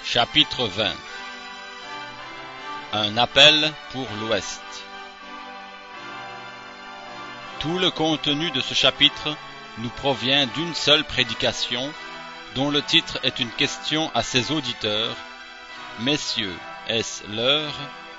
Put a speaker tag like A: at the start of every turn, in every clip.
A: Chapitre 20. Un appel pour l'Ouest. Tout le contenu de ce chapitre nous provient d'une seule prédication, dont le titre est une question à ses auditeurs. Messieurs, est-ce l'heure?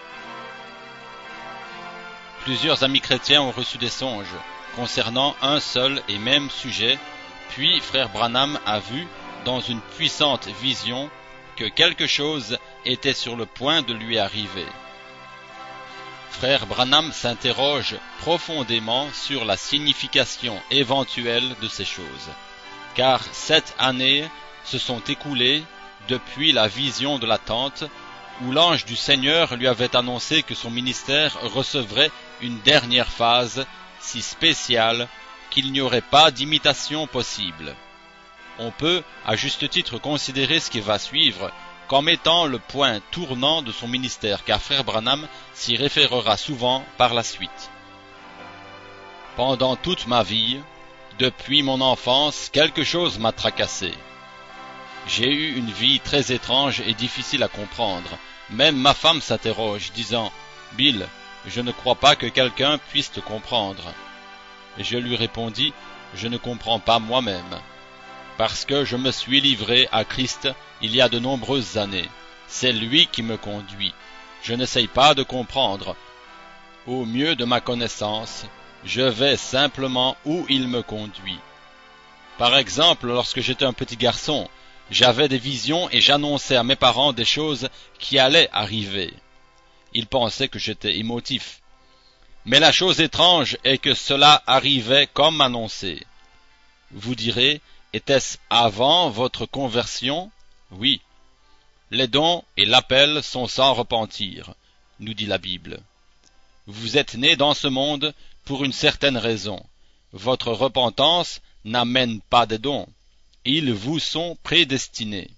A: Plusieurs amis chrétiens ont reçu des songes concernant un seul et même sujet, puis frère Branham a vu, dans une puissante vision, que quelque chose était sur le point de lui arriver. Frère Branham s'interroge profondément sur la signification éventuelle de ces choses, car 7 années se sont écoulées depuis la vision de la tente, où l'ange du Seigneur lui avait annoncé que son ministère recevrait une dernière phase si spéciale qu'il n'y aurait pas d'imitation possible. On peut, à juste titre, considérer ce qui va suivre comme étant le point tournant de son ministère, car frère Branham s'y référera souvent par la suite. Pendant toute ma vie, depuis mon enfance, quelque chose m'a tracassé. J'ai eu une vie très étrange et difficile à comprendre. Même ma femme s'interroge, disant « Bill, je ne crois pas que quelqu'un puisse te comprendre. » Je lui répondis « Je ne comprends pas moi-même. » Parce que je me suis livré à Christ il y a de nombreuses années. C'est lui qui me conduit. Je n'essaye pas de comprendre. Au mieux de ma connaissance, je vais simplement où il me conduit. Par exemple, lorsque j'étais un petit garçon, j'avais des visions et j'annonçais à mes parents des choses qui allaient arriver. Ils pensaient que j'étais émotif. Mais la chose étrange est que cela arrivait comme annoncé. Vous direz, était-ce avant votre conversion? Oui. Les dons et l'appel sont sans repentir, nous dit la Bible. Vous êtes nés dans ce monde pour une certaine raison. Votre repentance n'amène pas des dons. Ils vous sont prédestinés.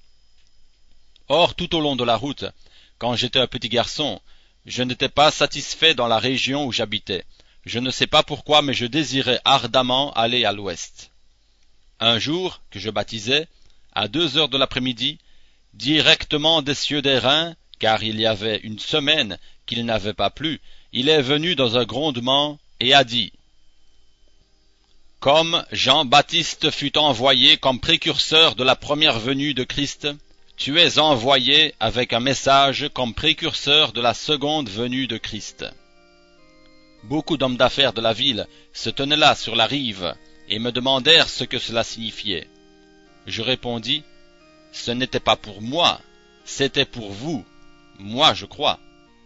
A: Or, tout au long de la route, quand j'étais un petit garçon, je n'étais pas satisfait dans la région où j'habitais. Je ne sais pas pourquoi, mais je désirais ardemment aller à l'ouest. Un jour, que je baptisais, à 2 heures de l'après-midi, directement des cieux d'airain, car il y avait une semaine qu'il n'avait pas plu, il est venu dans un grondement et a dit « Comme Jean-Baptiste fut envoyé comme précurseur de la première venue de Christ, tu es envoyé avec un message comme précurseur de la seconde venue de Christ. » Beaucoup d'hommes d'affaires de la ville se tenaient là sur la rive et me demandèrent ce que cela signifiait. Je répondis, « Ce n'était pas pour moi, c'était pour vous. Moi, je crois. »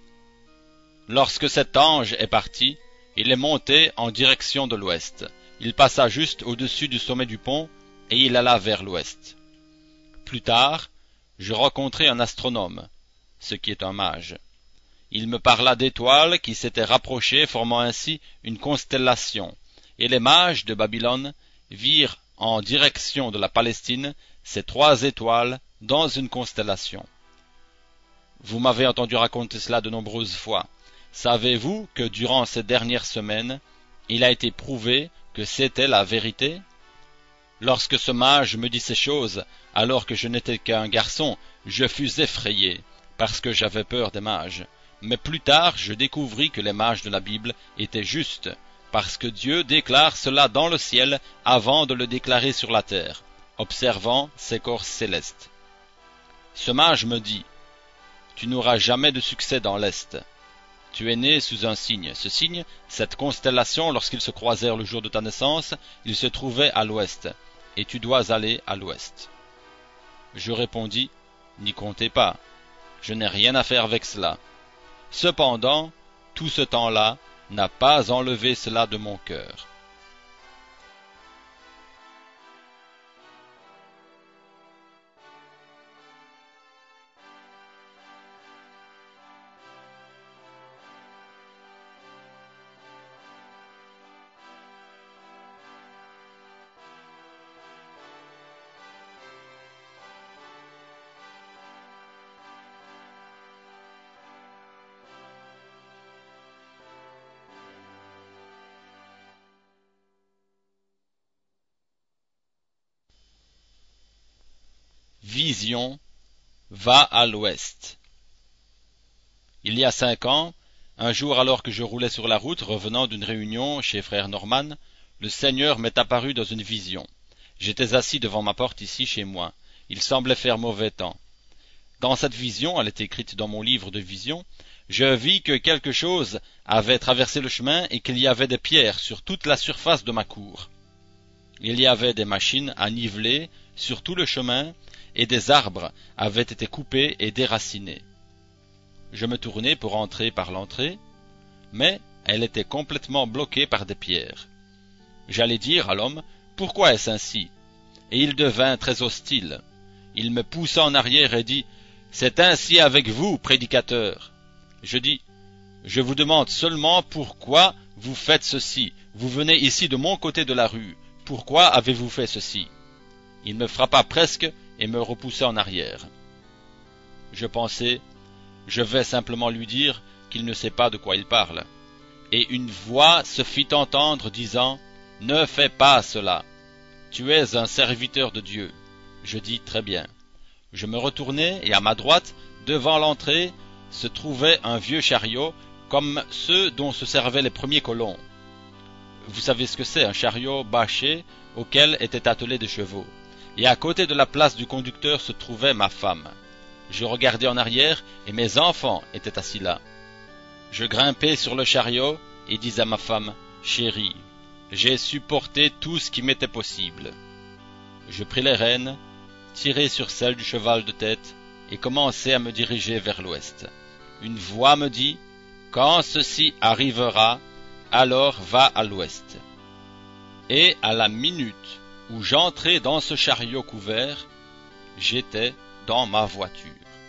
A: Lorsque cet ange est parti, il est monté en direction de l'ouest. Il passa juste au-dessus du sommet du pont et il alla vers l'ouest. Plus tard, je rencontrai un astronome, ce qui est un mage. Il me parla d'étoiles qui s'étaient rapprochées, formant ainsi une constellation, et les mages de Babylone virent en direction de la Palestine ces 3 étoiles dans une constellation. Vous m'avez entendu raconter cela de nombreuses fois. Savez-vous que durant ces dernières semaines, il a été prouvé que c'était la vérité? Lorsque ce mage me dit ces choses, alors que je n'étais qu'un garçon, je fus effrayé, parce que j'avais peur des mages. Mais plus tard, je découvris que les mages de la Bible étaient justes, parce que Dieu déclare cela dans le ciel avant de le déclarer sur la terre, observant ses corps célestes. Ce mage me dit, « Tu n'auras jamais de succès dans l'Est. Tu es né sous un signe. Ce signe, cette constellation, lorsqu'ils se croisèrent le jour de ta naissance, ils se trouvaient à l'ouest, et tu dois aller à l'ouest. » Je répondis, « N'y comptez pas, je n'ai rien à faire avec cela. » Cependant, tout ce temps-là n'a pas enlevé cela de mon cœur. Vision va à l'ouest. Il y a 5 ans, un jour alors que je roulais sur la route revenant d'une réunion chez frère Norman, le Seigneur m'est apparu dans une vision. J'étais assis devant ma porte ici chez moi. Il semblait faire mauvais temps. Dans cette vision, elle est écrite dans mon livre de vision, je vis que quelque chose avait traversé le chemin et qu'il y avait des pierres sur toute la surface de ma cour. Il y avait des machines à niveler sur tout le chemin et des arbres avaient été coupés et déracinés. Je me tournai pour entrer par l'entrée, mais elle était complètement bloquée par des pierres. J'allais dire à l'homme, pourquoi est-ce ainsi? Et il devint très hostile. Il me poussa en arrière et dit, c'est ainsi avec vous, prédicateur. Je dis, je vous demande seulement pourquoi vous faites ceci. Vous venez ici de mon côté de la rue. Pourquoi avez-vous fait ceci? Il me frappa presque et me repoussa en arrière. Je pensai, je vais simplement lui dire qu'il ne sait pas de quoi il parle. Et une voix se fit entendre disant, ne fais pas cela. Tu es un serviteur de Dieu. Je dis, très bien. Je me retournai et à ma droite, devant l'entrée, se trouvait un vieux chariot comme ceux dont se servaient les premiers colons. Vous savez ce que c'est, un chariot bâché auquel étaient attelés des chevaux. Et à côté de la place du conducteur se trouvait ma femme. Je regardai en arrière et mes enfants étaient assis là. Je grimpai sur le chariot et dis à ma femme, chérie, j'ai supporté tout ce qui m'était possible. Je pris les rênes, tirai sur celle du cheval de tête et commençai à me diriger vers l'ouest. Une voix me dit, quand ceci arrivera, alors va à l'ouest. Et à la minute où j'entrai dans ce chariot couvert, j'étais dans ma voiture.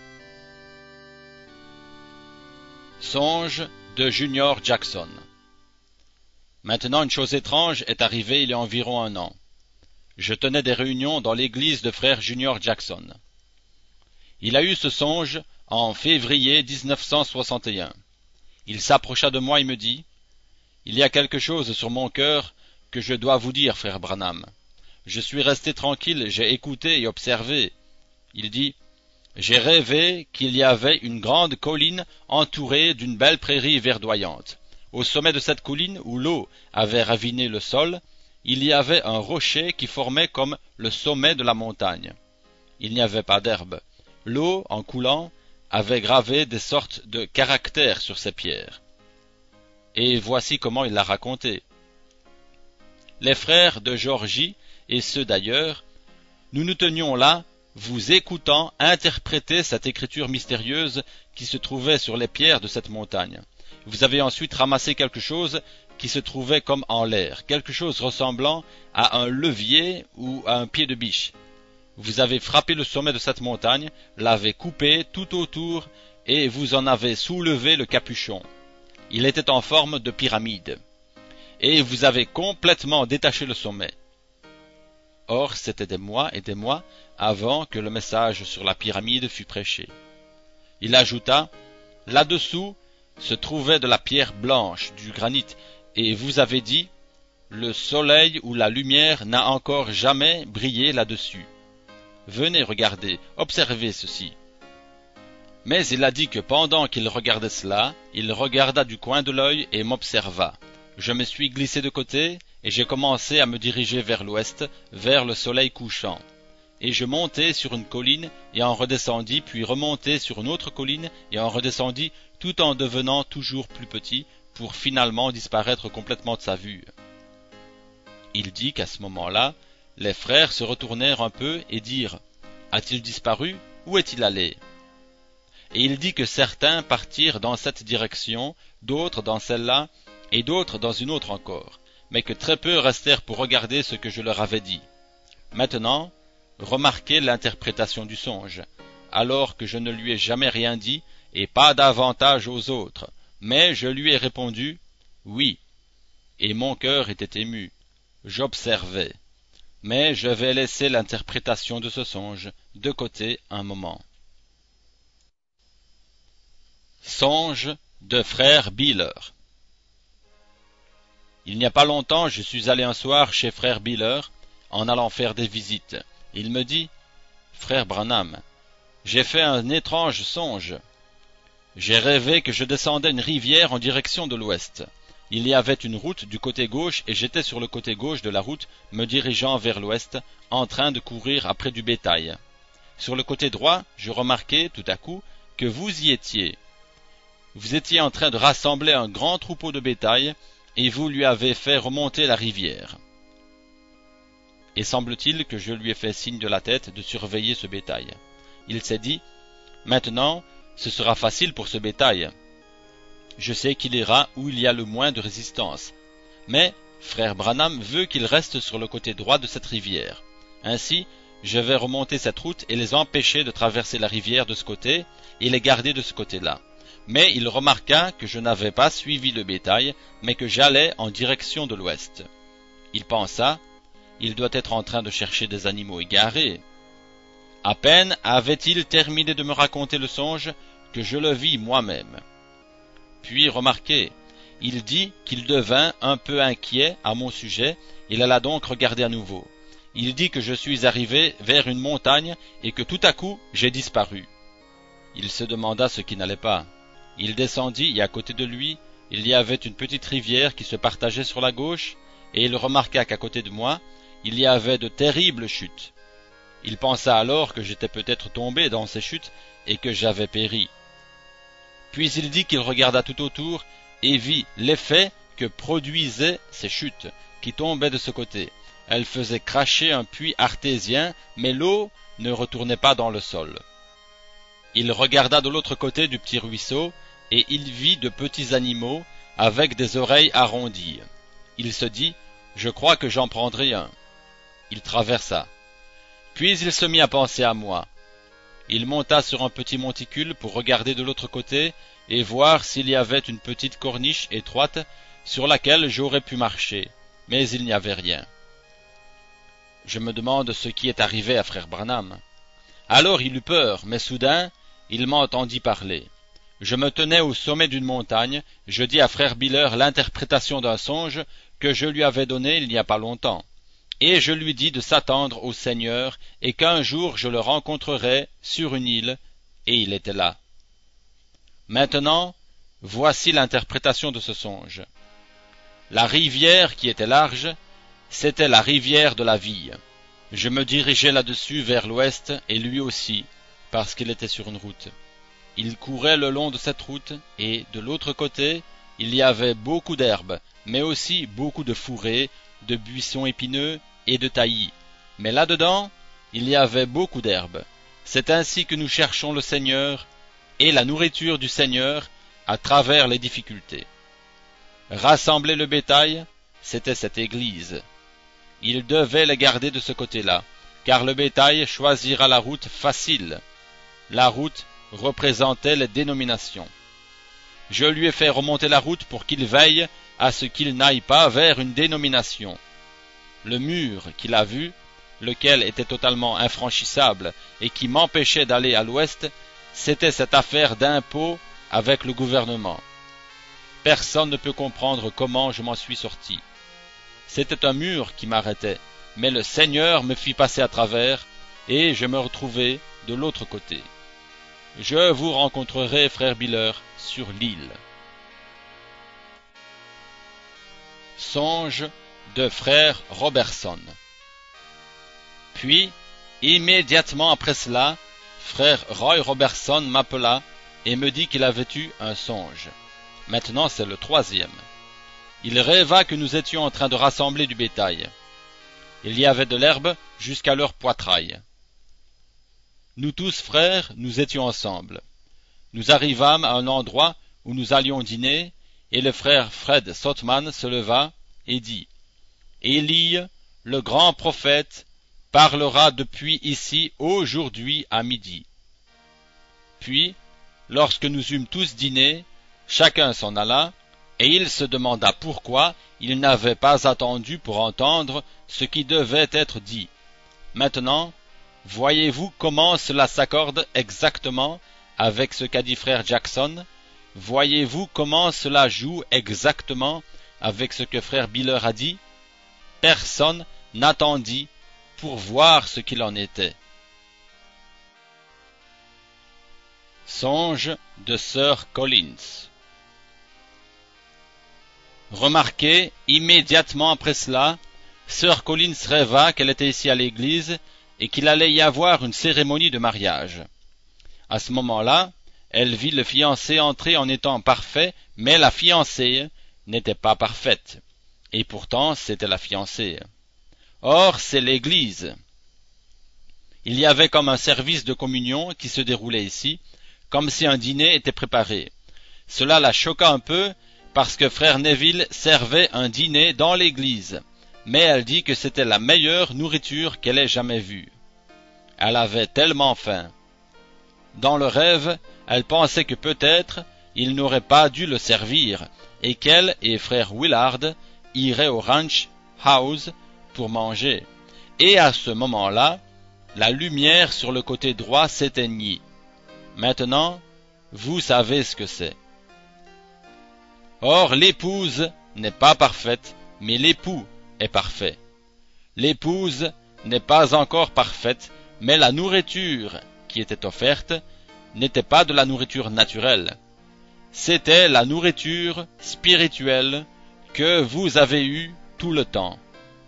A: Songe de Junior Jackson. Maintenant, une chose étrange est arrivée il y a environ 1 an. Je tenais des réunions dans l'église de frère Junior Jackson. Il a eu ce songe en février 1961. Il s'approcha de moi et me dit, « Il y a quelque chose sur mon cœur que je dois vous dire, frère Branham. Je suis resté tranquille, j'ai écouté et observé. » Il dit, « J'ai rêvé qu'il y avait une grande colline entourée d'une belle prairie verdoyante. Au sommet de cette colline, où l'eau avait raviné le sol, il y avait un rocher qui formait comme le sommet de la montagne. Il n'y avait pas d'herbe. L'eau, en coulant, avait gravé des sortes de caractères sur ces pierres. Et voici comment il l'a raconté. Les frères de Georgie, et ceux d'ailleurs, nous nous tenions là, vous écoutant interpréter cette écriture mystérieuse qui se trouvait sur les pierres de cette montagne. Vous avez ensuite ramassé quelque chose qui se trouvait comme en l'air, quelque chose ressemblant à un levier ou à un pied de biche. Vous avez frappé le sommet de cette montagne, l'avez coupé tout autour et vous en avez soulevé le capuchon. Il était en forme de pyramide. Et vous avez complètement détaché le sommet. Or, c'était des mois et des mois avant que le message sur la pyramide fût prêché. Il ajouta, là-dessous se trouvait de la pierre blanche, du granit, et vous avez dit, le soleil ou la lumière n'a encore jamais brillé là-dessus. Venez regarder, observez ceci. Mais il a dit que pendant qu'il regardait cela, il regarda du coin de l'œil et m'observa. Je me suis glissé de côté, et j'ai commencé à me diriger vers l'ouest, vers le soleil couchant. Et je montai sur une colline et en redescendis, puis remontai sur une autre colline et en redescendis, tout en devenant toujours plus petit, pour finalement disparaître complètement de sa vue. Il dit qu'à ce moment-là, les frères se retournèrent un peu et dirent « A-t-il disparu? Où est-il allé ?» Et il dit que certains partirent dans cette direction, d'autres dans celle-là, et d'autres dans une autre encore, mais que très peu restèrent pour regarder ce que je leur avais dit. Maintenant, remarquez l'interprétation du songe, alors que je ne lui ai jamais rien dit, et pas davantage aux autres, mais je lui ai répondu « Oui ». Et mon cœur était ému. J'observais. Mais je vais laisser l'interprétation de ce songe de côté un moment. Songe de frère Biller. Il n'y a pas longtemps, je suis allé un soir chez frère Biller, en allant faire des visites. Il me dit, « Frère Branham, j'ai fait un étrange songe. J'ai rêvé que je descendais une rivière en direction de l'ouest. Il y avait une route du côté gauche et j'étais sur le côté gauche de la route, me dirigeant vers l'ouest, en train de courir après du bétail. Sur le côté droit, je remarquai tout à coup que vous y étiez. Vous étiez en train de rassembler un grand troupeau de bétail et vous lui avez fait remonter la rivière. Et semble-t-il que je lui ai fait signe de la tête de surveiller ce bétail. Il s'est dit, maintenant, ce sera facile pour ce bétail. Je sais qu'il ira où il y a le moins de résistance. Mais frère Branham veut qu'il reste sur le côté droit de cette rivière. Ainsi, je vais remonter cette route et les empêcher de traverser la rivière de ce côté et les garder de ce côté-là. Mais il remarqua que je n'avais pas suivi le bétail, mais que j'allais en direction de l'ouest. Il pensa, il doit être en train de chercher des animaux égarés. À peine avait-il terminé de me raconter le songe que je le vis moi-même. Puis remarquez, il dit qu'il devint un peu inquiet à mon sujet, il alla donc regarder à nouveau. Il dit que je suis arrivé vers une montagne et que tout à coup j'ai disparu. Il se demanda ce qui n'allait pas. Il descendit et à côté de lui, il y avait une petite rivière qui se partageait sur la gauche, et il remarqua qu'à côté de moi, il y avait de terribles chutes. Il pensa alors que j'étais peut-être tombé dans ces chutes et que j'avais péri. Puis il dit qu'il regarda tout autour et vit l'effet que produisaient ces chutes qui tombaient de ce côté. Elles faisaient cracher un puits artésien, mais l'eau ne retournait pas dans le sol. Il regarda de l'autre côté du petit ruisseau, et il vit de petits animaux avec des oreilles arrondies. Il se dit, je crois que j'en prendrai un. Il traversa. Puis il se mit à penser à moi. Il monta sur un petit monticule pour regarder de l'autre côté et voir s'il y avait une petite corniche étroite sur laquelle j'aurais pu marcher, mais il n'y avait rien. Je me demande ce qui est arrivé à frère Branham. Alors il eut peur, mais soudain, il m'entendit parler. Je me tenais au sommet d'une montagne, je dis à frère Biller l'interprétation d'un songe que je lui avais donné il n'y a pas longtemps. Et je lui dis de s'attendre au Seigneur et qu'un jour je le rencontrerais sur une île, et il était là. Maintenant, voici l'interprétation de ce songe. La rivière qui était large, c'était la rivière de la vie. Je me dirigeais là-dessus vers l'ouest, et lui aussi, parce qu'il était sur une route. Il courait le long de cette route, et de l'autre côté, il y avait beaucoup d'herbes, mais aussi beaucoup de fourrés, de buissons épineux et de taillis. Mais là-dedans, il y avait beaucoup d'herbes. C'est ainsi que nous cherchons le Seigneur et la nourriture du Seigneur à travers les difficultés. Rassembler le bétail, c'était cette église. Il devait les garder de ce côté-là, car le bétail choisira la route facile. La route représentait les dénominations. Je lui ai fait remonter la route pour qu'il veille à ce qu'il n'aille pas vers une dénomination. Le mur qu'il a vu, lequel était totalement infranchissable et qui m'empêchait d'aller à l'ouest, c'était cette affaire d'impôt avec le gouvernement. Personne ne peut comprendre comment je m'en suis sorti. C'était un mur qui m'arrêtait, mais le Seigneur me fit passer à travers, et je me retrouvai de l'autre côté. Je vous rencontrerai, frère Biller, sur l'île. Songe de frère Robertson. Puis, immédiatement après cela, frère Roy Robertson m'appela et me dit qu'il avait eu un songe. Maintenant c'est le troisième. Il rêva que nous étions en train de rassembler du bétail. Il y avait de l'herbe jusqu'à leur poitrail. Nous tous, frères, nous étions ensemble. Nous arrivâmes à un endroit où nous allions dîner, et le frère Fred Sotman se leva et dit « Élie, le grand prophète, parlera depuis ici aujourd'hui à midi. » Puis, lorsque nous eûmes tous dîné, chacun s'en alla, et il se demanda pourquoi il n'avait pas attendu pour entendre ce qui devait être dit. Maintenant, voyez-vous comment cela s'accorde exactement avec ce qu'a dit frère Jackson? Voyez-vous comment cela joue exactement avec ce que frère Biller a dit? Personne n'attendit pour voir ce qu'il en était. Songe de Sir Collins. Remarquez, immédiatement après cela, Sir Collins rêva qu'elle était ici à l'église et qu'il allait y avoir une cérémonie de mariage. À ce moment-là, elle vit le fiancé entrer en étant parfait, mais la fiancée n'était pas parfaite. Et pourtant, c'était la fiancée. Or, c'est l'église. Il y avait comme un service de communion qui se déroulait ici, comme si un dîner était préparé. Cela la choqua un peu, parce que frère Neville servait un dîner dans l'église, mais elle dit que c'était la meilleure nourriture qu'elle ait jamais vue. Elle avait tellement faim. Dans le rêve, elle pensait que peut-être il n'aurait pas dû le servir, et qu'elle et frère Willard iraient au ranch house pour manger. Et à ce moment-là, la lumière sur le côté droit s'éteignit. Maintenant, vous savez ce que c'est. Or, l'épouse n'est pas parfaite, mais l'époux est parfait. L'épouse n'est pas encore parfaite, mais la nourriture qui était offerte n'était pas de la nourriture naturelle. C'était la nourriture spirituelle que vous avez eue tout le temps.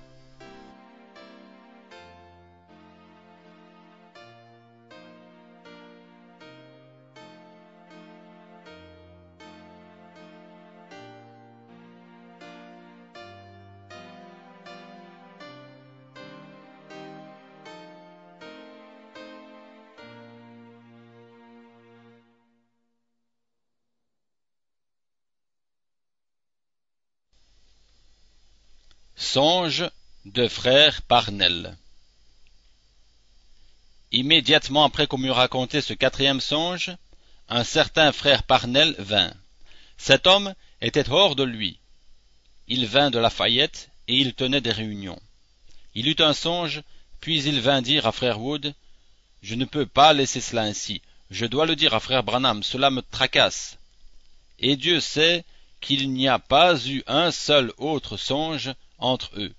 A: Songe de frère Parnell. Immédiatement après qu'on m'eut raconté ce quatrième songe, un certain frère Parnell vint. Cet homme était hors de lui. Il vint de Lafayette et il tenait des réunions. Il eut un songe, puis il vint dire à frère Wood, « Je ne peux pas laisser cela ainsi. Je dois le dire à frère Branham, cela me tracasse. » Et Dieu sait qu'il n'y a pas eu un seul autre songe entre eux.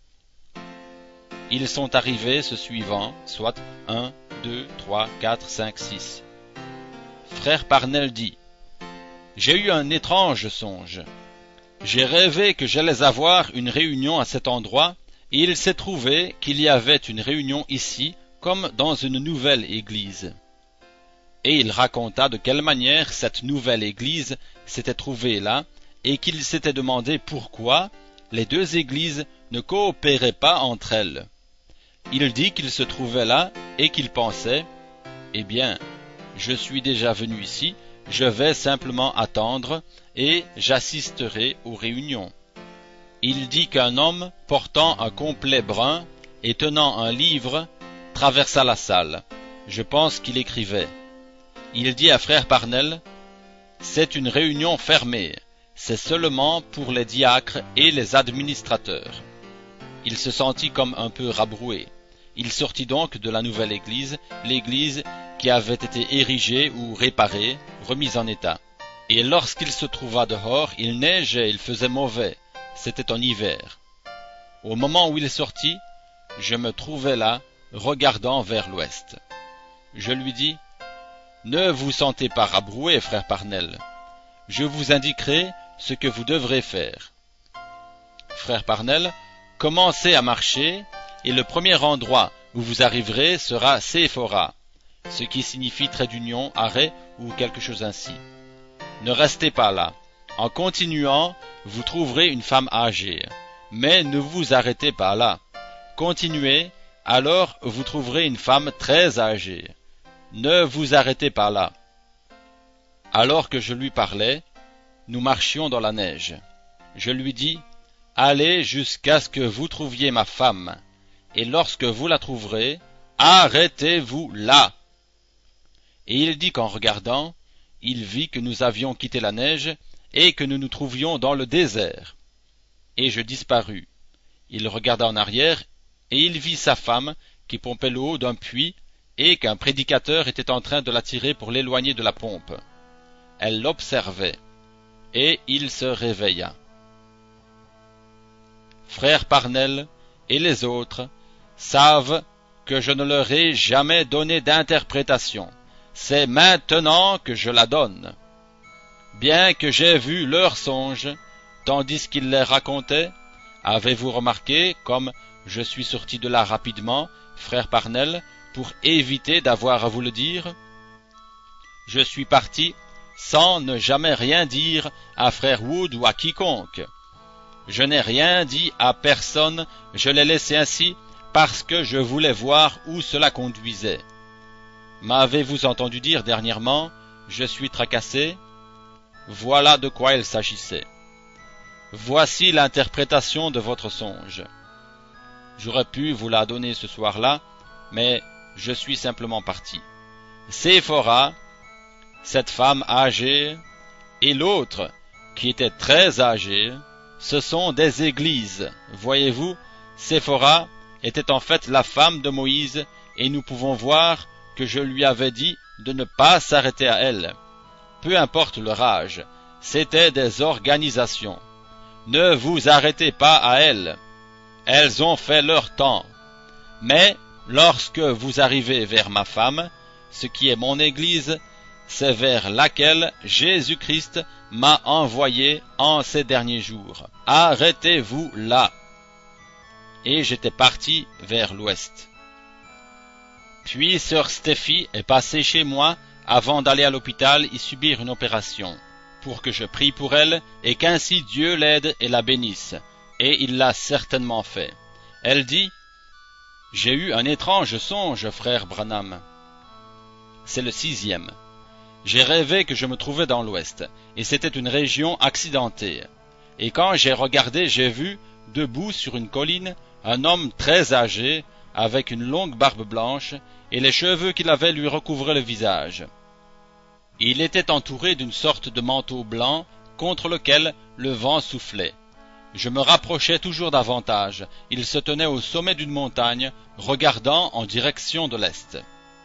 A: Ils sont arrivés ce suivant, soit 1, 2, 3, 4, 5, 6. Frère Parnell dit, « J'ai eu un étrange songe. J'ai rêvé que j'allais avoir une réunion à cet endroit, et il s'est trouvé qu'il y avait une réunion ici, comme dans une nouvelle église. » Et il raconta de quelle manière cette nouvelle église s'était trouvée là, et qu'il s'était demandé pourquoi les deux églises ne coopéraient pas entre elles. Il dit qu'il se trouvait là et qu'il pensait, « Eh bien, je suis déjà venu ici, je vais simplement attendre et j'assisterai aux réunions. » Il dit qu'un homme portant un complet brun et tenant un livre traversa la salle. Je pense qu'il écrivait. Il dit à frère Parnell, « C'est une réunion fermée. C'est seulement pour les diacres et les administrateurs. » Il se sentit comme un peu rabroué. Il sortit donc de la nouvelle église, l'église qui avait été érigée ou réparée, remise en état. Et lorsqu'il se trouva dehors, il neigeait, il faisait mauvais. C'était en hiver. Au moment où il sortit, je me trouvais là, regardant vers l'ouest. Je lui dis, « Ne vous sentez pas rabroué, frère Parnell. Je vous indiquerai ce que vous devrez faire. » Frère Parnell, commencez à marcher, et le premier endroit où vous arriverez sera Sephora, ce qui signifie trait d'union, arrêt ou quelque chose ainsi. Ne restez pas là. En continuant, vous trouverez une femme âgée, mais ne vous arrêtez pas là. Continuez, alors vous trouverez une femme très âgée. Ne vous arrêtez pas là. Alors que je lui parlais, nous marchions dans la neige. Je lui dis, « Allez jusqu'à ce que vous trouviez ma femme, et lorsque vous la trouverez, arrêtez-vous là. » Et il dit qu'en regardant, il vit que nous avions quitté la neige et que nous nous trouvions dans le désert. Et je disparus. Il regarda en arrière, et il vit sa femme qui pompait l'eau d'un puits et qu'un prédicateur était en train de la tirer pour l'éloigner de la pompe. Elle l'observait, et il se réveilla. Frère Parnell et les autres savent que je ne leur ai jamais donné d'interprétation. c'est maintenant que je la donne. Bien que j'aie vu leurs songes, tandis qu'ils les racontaient, avez-vous remarqué comme je suis sorti de là rapidement, frère Parnell, pour éviter d'avoir à vous le dire? Je suis parti sans ne jamais rien dire à frère Wood ou à quiconque. Je n'ai rien dit à personne, je l'ai laissé ainsi parce que je voulais voir où cela conduisait. M'avez-vous entendu dire dernièrement, je suis tracassé? Voilà de quoi il s'agissait. Voici l'interprétation de votre songe. J'aurais pu vous la donner ce soir-là, mais je suis simplement parti. Séphora, cette femme âgée, et l'autre, qui était très âgée, ce sont des églises. Voyez-vous, Séphora était en fait la femme de Moïse, et nous pouvons voir que je lui avais dit de ne pas s'arrêter à elle. Peu importe leur âge, c'étaient des organisations. Ne vous arrêtez pas à elles. Elles ont fait leur temps. Mais lorsque vous arrivez vers ma femme, ce qui est mon Église, c'est vers laquelle Jésus-Christ m'a envoyé en ces derniers jours. Arrêtez-vous là. Et j'étais parti vers l'ouest. Puis sœur Steffi est passée chez moi avant d'aller à l'hôpital y subir une opération, pour que je prie pour elle et qu'ainsi Dieu l'aide et la bénisse. Et il l'a certainement fait. Elle dit, « J'ai eu un étrange songe, frère Branham. » C'est le 6e. J'ai rêvé que je me trouvais dans l'ouest, et c'était une région accidentée. Et quand j'ai regardé, j'ai vu, debout sur une colline, un homme très âgé, avec une longue barbe blanche, et les cheveux qu'il avait lui recouvraient le visage. Il était entouré d'une sorte de manteau blanc contre lequel le vent soufflait. Je me rapprochais toujours davantage. Il se tenait au sommet d'une montagne, regardant en direction de l'est.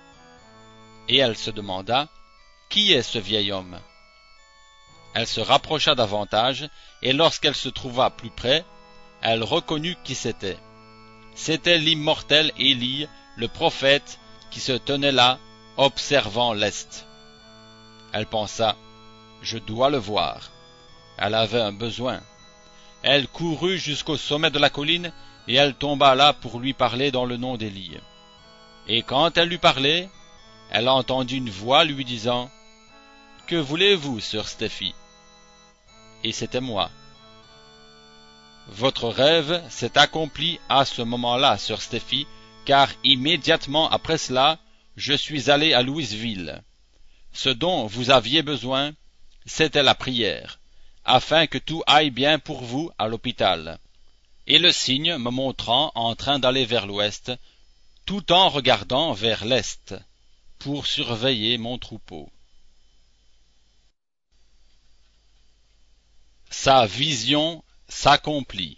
A: Et elle se demanda, « Qui est ce vieil homme ?» Elle se rapprocha davantage, et lorsqu'elle se trouva plus près, elle reconnut qui c'était. C'était l'immortel Élie, le prophète, qui se tenait là, observant l'est. Elle pensa, « Je dois le voir. » Elle avait un besoin. Elle courut jusqu'au sommet de la colline, et elle tomba là pour lui parler dans le nom d'Élie. Et quand elle lui parlait, elle entendit une voix lui disant, « Que voulez-vous, sœur Steffi ?» Et c'était moi. Votre rêve s'est accompli à ce moment-là, sœur Steffi, car immédiatement après cela, je suis allé à Louisville. Ce dont vous aviez besoin, c'était la prière, afin que tout aille bien pour vous à l'hôpital. Et le signe me montrant en train d'aller vers l'ouest, tout en regardant vers l'est, pour surveiller mon troupeau. Sa vision s'accomplit.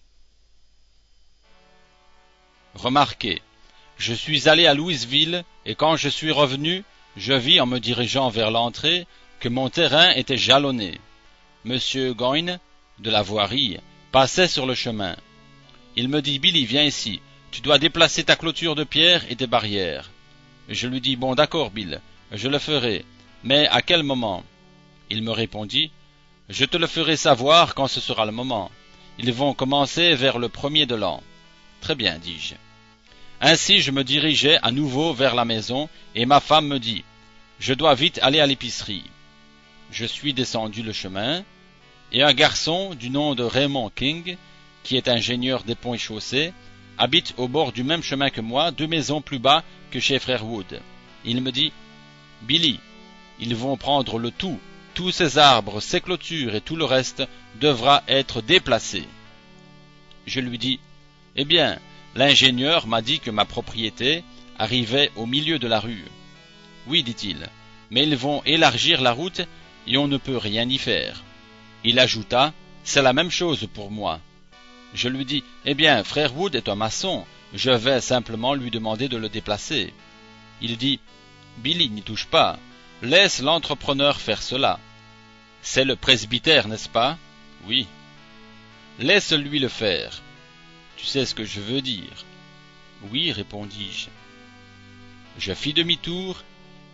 A: Remarquez, je suis allé à Louisville, et quand je suis revenu, je vis en me dirigeant vers l'entrée que mon terrain était jalonné. Monsieur Goyne, de la voirie, passait sur le chemin. Il me dit, « Billy, viens ici, tu dois déplacer ta clôture de pierre et tes barrières. » Je lui dis, « Bon, d'accord, Bill, je le ferai, mais à quel moment ?» Il me répondit, « Je te le ferai savoir quand ce sera le moment. Ils vont commencer vers le 1er de l'an. » Très bien, dis-je. Ainsi je me dirigeais à nouveau vers la maison, et ma femme me dit, « Je dois vite aller à l'épicerie. » Je suis descendu le chemin, et un garçon du nom de Raymond King, qui est ingénieur des ponts et chaussées, habite au bord du même chemin que moi, 2 maisons plus bas que chez frère Wood. Il me dit, « Billy, ils vont prendre le tout. Tous ces arbres, ces clôtures et tout le reste devra être déplacé. » Je lui dis, « Eh bien, l'ingénieur m'a dit que ma propriété arrivait au milieu de la rue. »« Oui, dit-il, mais ils vont élargir la route et on ne peut rien y faire. » Il ajouta, « C'est la même chose pour moi. » Je lui dis, « Eh bien, frère Wood est un maçon, je vais simplement lui demander de le déplacer. » Il dit, « Billy, n'y touche pas, laisse l'entrepreneur faire cela. C'est le presbytère, n'est-ce pas? » « Oui. »« Laisse-lui le faire. Tu sais ce que je veux dire. » « Oui, répondis-je. » Je fis demi-tour,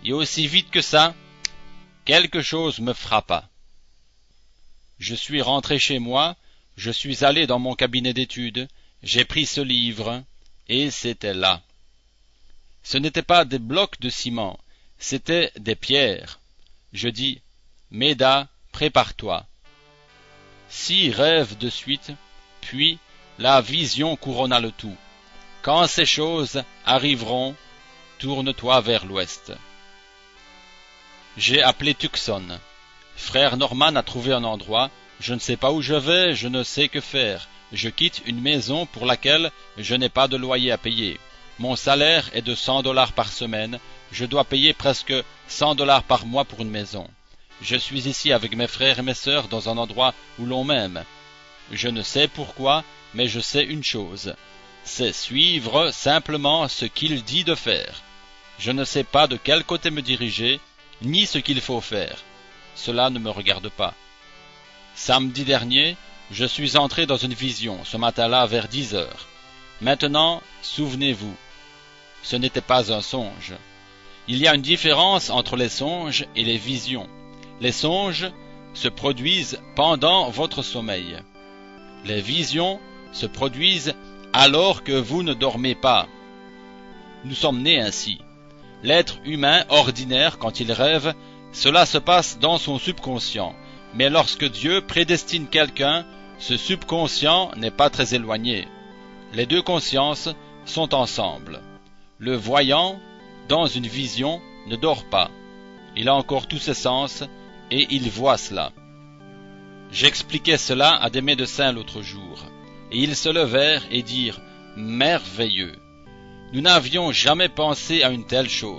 A: et aussi vite que ça, quelque chose me frappa. Je suis rentré chez moi, je suis allé dans mon cabinet d'études, j'ai pris ce livre, et c'était là. Ce n'étaient pas des blocs de ciment, c'étaient des pierres. Je dis, Méda, prépare-toi. 6 rêves de suite, puis la vision couronna le tout. Quand ces choses arriveront, tourne-toi vers l'ouest. J'ai appelé Tucson. Frère Norman a trouvé un endroit. Je ne sais pas où je vais, je ne sais que faire. Je quitte une maison pour laquelle je n'ai pas de loyer à payer. Mon salaire est de $100 par semaine. Je dois payer presque $100 par mois pour une maison. Je suis ici avec mes frères et mes sœurs dans un endroit où l'on m'aime. Je ne sais pourquoi, mais je sais une chose. C'est suivre simplement ce qu'il dit de faire. Je ne sais pas de quel côté me diriger, ni ce qu'il faut faire. Cela ne me regarde pas. Samedi dernier, je suis entré dans une vision, ce matin-là vers 10 heures. Maintenant, souvenez-vous, ce n'était pas un songe. Il y a une différence entre les songes et les visions. Les songes se produisent pendant votre sommeil. Les visions se produisent alors que vous ne dormez pas. Nous sommes nés ainsi. L'être humain ordinaire, quand il rêve, cela se passe dans son subconscient. Mais lorsque Dieu prédestine quelqu'un, ce subconscient n'est pas très éloigné. Les deux consciences sont ensemble. Le voyant, dans une vision, ne dort pas. Il a encore tous ses sens et il voit cela. J'expliquais cela à des médecins l'autre jour, et ils se levèrent et dirent « Merveilleux ! Nous n'avions jamais pensé à une telle chose. »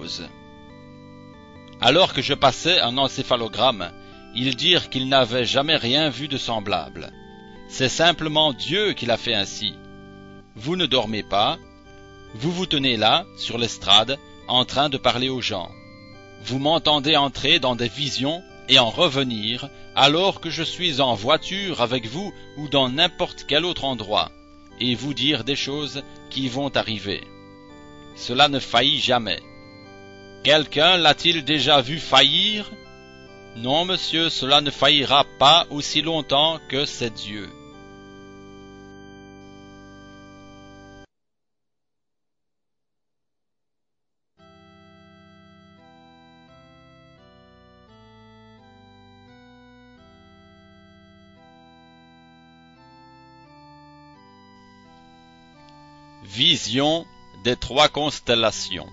A: Alors que je passais un encéphalogramme, ils dirent qu'ils n'avaient jamais rien vu de semblable. C'est simplement Dieu qui l'a fait ainsi. Vous ne dormez pas, vous vous tenez là, sur l'estrade, en train de parler aux gens. Vous m'entendez entrer dans des visions et en revenir, alors que je suis en voiture avec vous ou dans n'importe quel autre endroit, et vous dire des choses qui vont arriver. Cela ne faillit jamais. Quelqu'un l'a-t-il déjà vu faillir? Non, monsieur, cela ne faillira pas aussi longtemps que c'est Dieu. Vision des 3 constellations.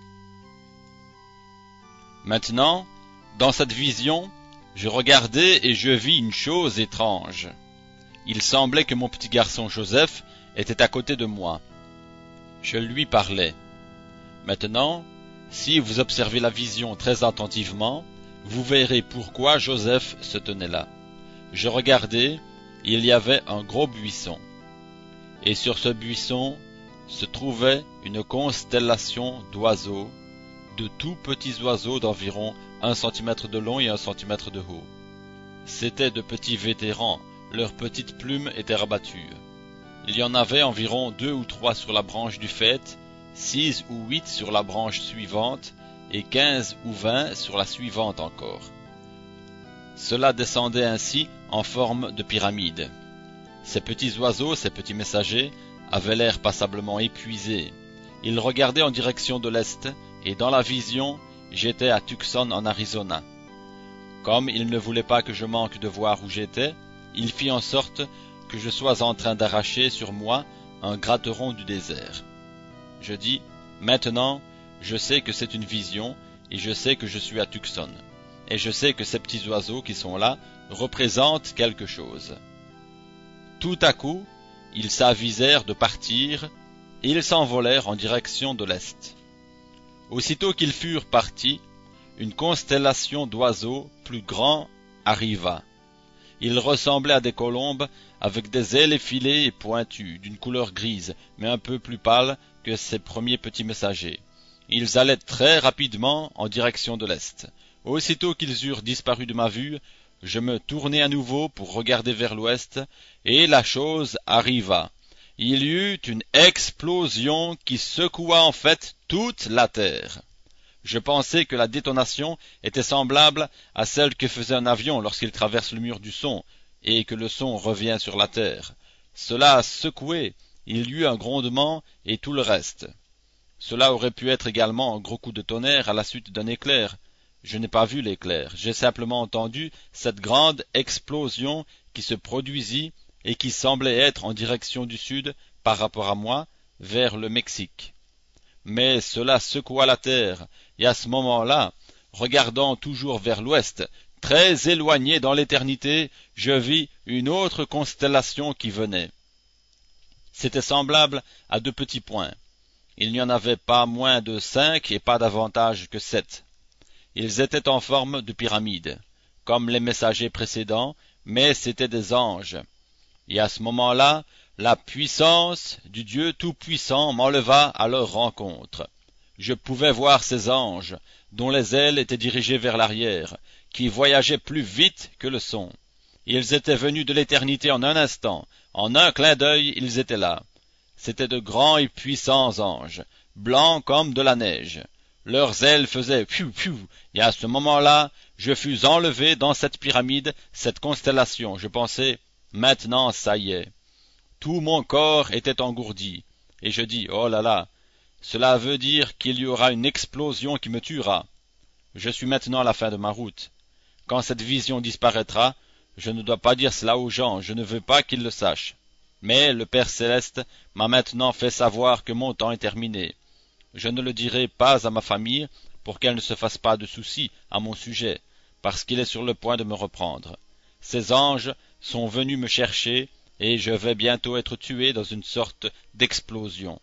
A: Maintenant, dans cette vision, je regardais et je vis une chose étrange. Il semblait que mon petit garçon Joseph était à côté de moi. Je lui parlais. Maintenant, si vous observez la vision très attentivement, vous verrez pourquoi Joseph se tenait là. Je regardais, il y avait un gros buisson. Et sur ce buisson se trouvait une constellation d'oiseaux, de tout petits oiseaux d'environ 1 centimètre de long et 1 centimètre de haut. C'étaient de petits vétérans, leurs petites plumes étaient rabattues. Il y en avait environ 2 ou 3 sur la branche du faîte, 6 ou 8 sur la branche suivante, et 15 ou 20 sur la suivante encore. Cela descendait ainsi en forme de pyramide. Ces petits oiseaux, ces petits messagers, avaient l'air passablement épuisés. Ils regardaient en direction de l'est, et dans la vision, j'étais à Tucson en Arizona. Comme il ne voulait pas que je manque de voir où j'étais, il fit en sorte que je sois en train d'arracher sur moi un gratteron du désert. Je dis, maintenant, je sais que c'est une vision, et je sais que je suis à Tucson, et je sais que ces petits oiseaux qui sont là représentent quelque chose. Tout à coup, ils s'avisèrent de partir, et ils s'envolèrent en direction de l'est. Aussitôt qu'ils furent partis, une constellation d'oiseaux plus grands arriva. Ils ressemblaient à des colombes avec des ailes effilées et pointues, d'une couleur grise, mais un peu plus pâle que ces premiers petits messagers. Ils allaient très rapidement en direction de l'est. Aussitôt qu'ils eurent disparu de ma vue, je me tournai à nouveau pour regarder vers l'ouest, et la chose arriva. Il y eut une explosion qui secoua en fait toute la terre. Je pensais que la détonation était semblable à celle que faisait un avion lorsqu'il traverse le mur du son, et que le son revient sur la terre. Cela a secoué, il y eut un grondement et tout le reste. Cela aurait pu être également un gros coup de tonnerre à la suite d'un éclair. Je n'ai pas vu l'éclair, j'ai simplement entendu cette grande explosion qui se produisit et qui semblait être en direction du sud par rapport à moi, vers le Mexique. Mais cela secoua la terre, et à ce moment-là, regardant toujours vers l'ouest, très éloigné dans l'éternité, je vis une autre constellation qui venait. C'était semblable à deux petits points. Il n'y en avait pas moins de 5 et pas davantage que 7. Ils étaient en forme de pyramide, comme les messagers précédents, mais c'étaient des anges. Et à ce moment-là, la puissance du Dieu Tout-Puissant m'enleva à leur rencontre. Je pouvais voir ces anges, dont les ailes étaient dirigées vers l'arrière, qui voyageaient plus vite que le son. Ils étaient venus de l'éternité en un instant, en un clin d'œil ils étaient là. C'étaient de grands et puissants anges, blancs comme de la neige. Leurs ailes faisaient piou piou, et à ce moment-là, je fus enlevé dans cette pyramide, cette constellation. Je pensais, maintenant ça y est. Tout mon corps était engourdi, et je dis, oh là là, cela veut dire qu'il y aura une explosion qui me tuera. Je suis maintenant à la fin de ma route. Quand cette vision disparaîtra, je ne dois pas dire cela aux gens, je ne veux pas qu'ils le sachent. Mais le Père Céleste m'a maintenant fait savoir que mon temps est terminé. Je ne le dirai pas à ma famille pour qu'elle ne se fasse pas de soucis à mon sujet, parce qu'il est sur le point de me reprendre. Ces anges sont venus me chercher et je vais bientôt être tué dans une sorte d'explosion.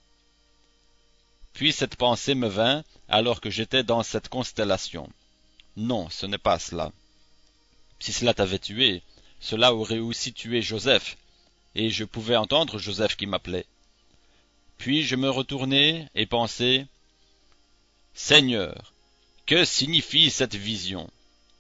A: Puis cette pensée me vint alors que j'étais dans cette constellation. Non, ce n'est pas cela. Si cela t'avait tué, cela aurait aussi tué Joseph, et je pouvais entendre Joseph qui m'appelait. Puis je me retournai et pensai, « Seigneur, que signifie cette vision ?»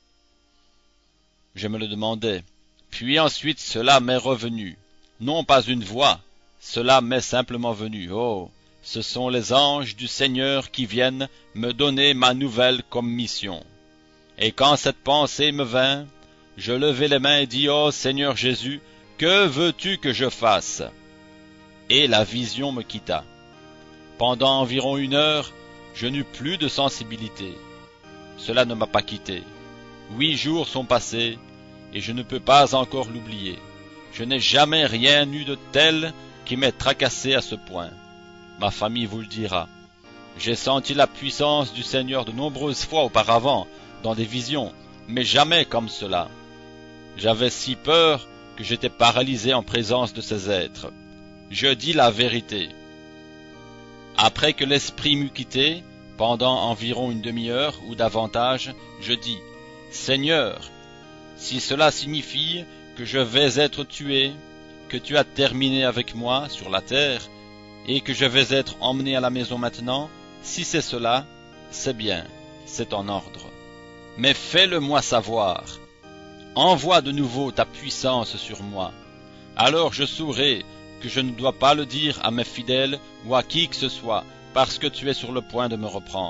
A: Je me le demandais. Puis ensuite cela m'est revenu. Non pas une voix, cela m'est simplement venu. Oh, ce sont les anges du Seigneur qui viennent me donner ma nouvelle comme mission. Et quand cette pensée me vint, je levai les mains et dis, « Oh Seigneur Jésus, que veux-tu que je fasse ?» Et la vision me quitta. Pendant environ 1 heure, je n'eus plus de sensibilité. Cela ne m'a pas quitté. 8 jours sont passés, et je ne peux pas encore l'oublier. Je n'ai jamais rien eu de tel qui m'ait tracassé à ce point. Ma famille vous le dira. J'ai senti la puissance du Seigneur de nombreuses fois auparavant, dans des visions, mais jamais comme cela. J'avais si peur que j'étais paralysé en présence de ces êtres. Je dis la vérité. Après que l'esprit m'eut quitté, pendant environ 1 demi-heure ou davantage, je dis, « Seigneur, si cela signifie que je vais être tué, que tu as terminé avec moi sur la terre, et que je vais être emmené à la maison maintenant, si c'est cela, c'est bien, c'est en ordre. Mais fais-le-moi savoir. Envoie de nouveau ta puissance sur moi. Alors je saurai que je ne dois pas le dire à mes fidèles ou à qui que ce soit, parce que tu es sur le point de me reprendre. »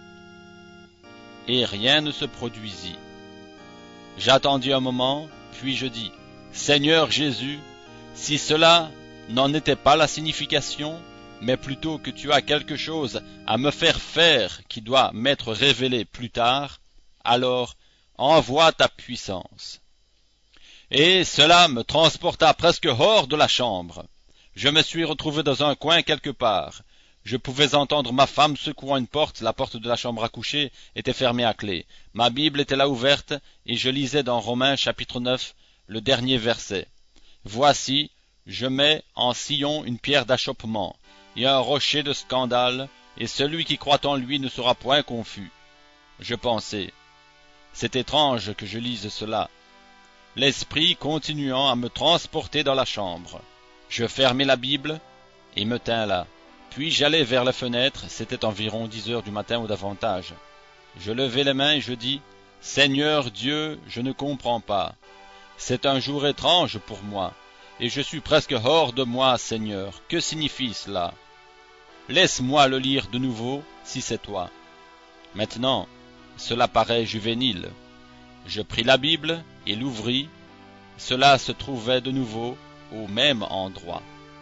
A: Et rien ne se produisit. J'attendis un moment, puis je dis, « Seigneur Jésus, si cela n'en était pas la signification, mais plutôt que tu as quelque chose à me faire qui doit m'être révélé plus tard, alors envoie ta puissance. » Et cela me transporta presque hors de la chambre. Je me suis retrouvé dans un coin quelque part. Je pouvais entendre ma femme secouant une porte, la porte de la chambre à coucher était fermée à clé. Ma Bible était là ouverte, et je lisais dans Romains chapitre 9, le dernier verset. « Voici, je mets en Sion une pierre d'achoppement, et un rocher de scandale, et celui qui croit en lui ne sera point confus. » Je pensais, c'est étrange que je lise cela. L'esprit continuant à me transporter dans la chambre. Je fermai la Bible et me tins là. Puis j'allai vers la fenêtre, c'était environ 10 heures du matin ou davantage. Je levai les mains et je dis, « Seigneur Dieu, je ne comprends pas. C'est un jour étrange pour moi, et je suis presque hors de moi, Seigneur. Que signifie cela? Laisse-moi le lire de nouveau, si c'est toi. » Maintenant, cela paraît juvénile. Je pris la Bible et l'ouvris. Cela se trouvait de nouveau au même endroit.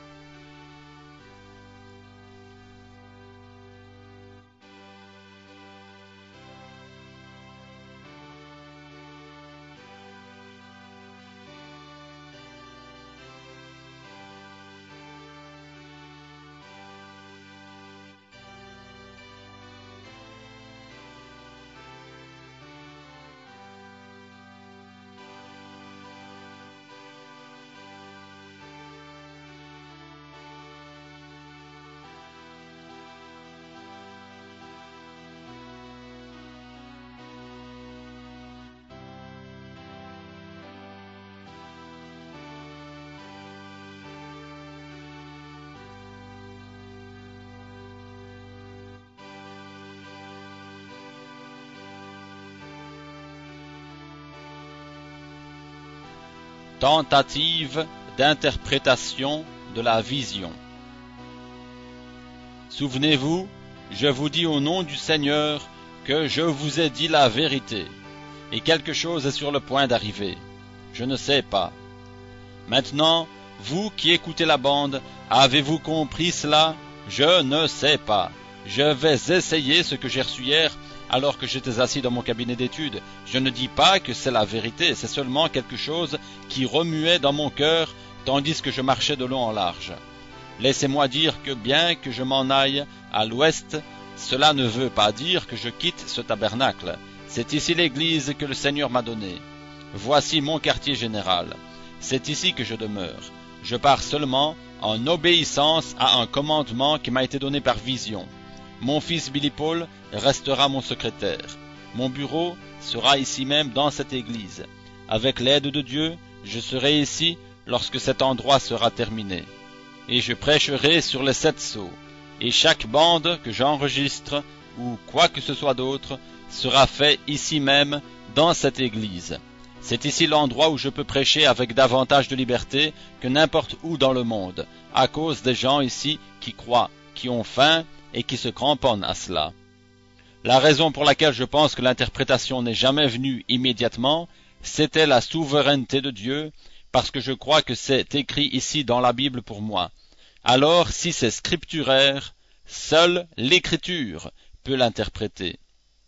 A: Tentative d'interprétation de la vision. Souvenez-vous, je vous dis au nom du Seigneur que je vous ai dit la vérité, et quelque chose est sur le point d'arriver. Je ne sais pas. Maintenant, vous qui écoutez la bande, avez-vous compris cela? Je ne sais pas. Je vais essayer ce que j'ai reçu hier alors que j'étais assis dans mon cabinet d'études. Je ne dis pas que c'est la vérité, c'est seulement quelque chose qui remuait dans mon cœur tandis que je marchais de long en large. Laissez-moi dire que bien que je m'en aille à l'ouest, cela ne veut pas dire que je quitte ce tabernacle. C'est ici l'église que le Seigneur m'a donnée. Voici mon quartier général. C'est ici que je demeure. Je pars seulement en obéissance à un commandement qui m'a été donné par vision. Mon fils Billy Paul restera mon secrétaire. Mon bureau sera ici même dans cette église. Avec l'aide de Dieu, je serai ici lorsque cet endroit sera terminé. Et je prêcherai sur les 7 sceaux. Et chaque bande que j'enregistre, ou quoi que ce soit d'autre, sera fait ici même dans cette église. C'est ici l'endroit où je peux prêcher avec davantage de liberté que n'importe où dans le monde, à cause des gens ici qui croient, qui ont faim, et qui se cramponnent à cela. La raison pour laquelle je pense que l'interprétation n'est jamais venue immédiatement, c'était la souveraineté de Dieu, parce que je crois que c'est écrit ici dans la Bible pour moi. Alors, si c'est scripturaire, seule l'Écriture peut l'interpréter.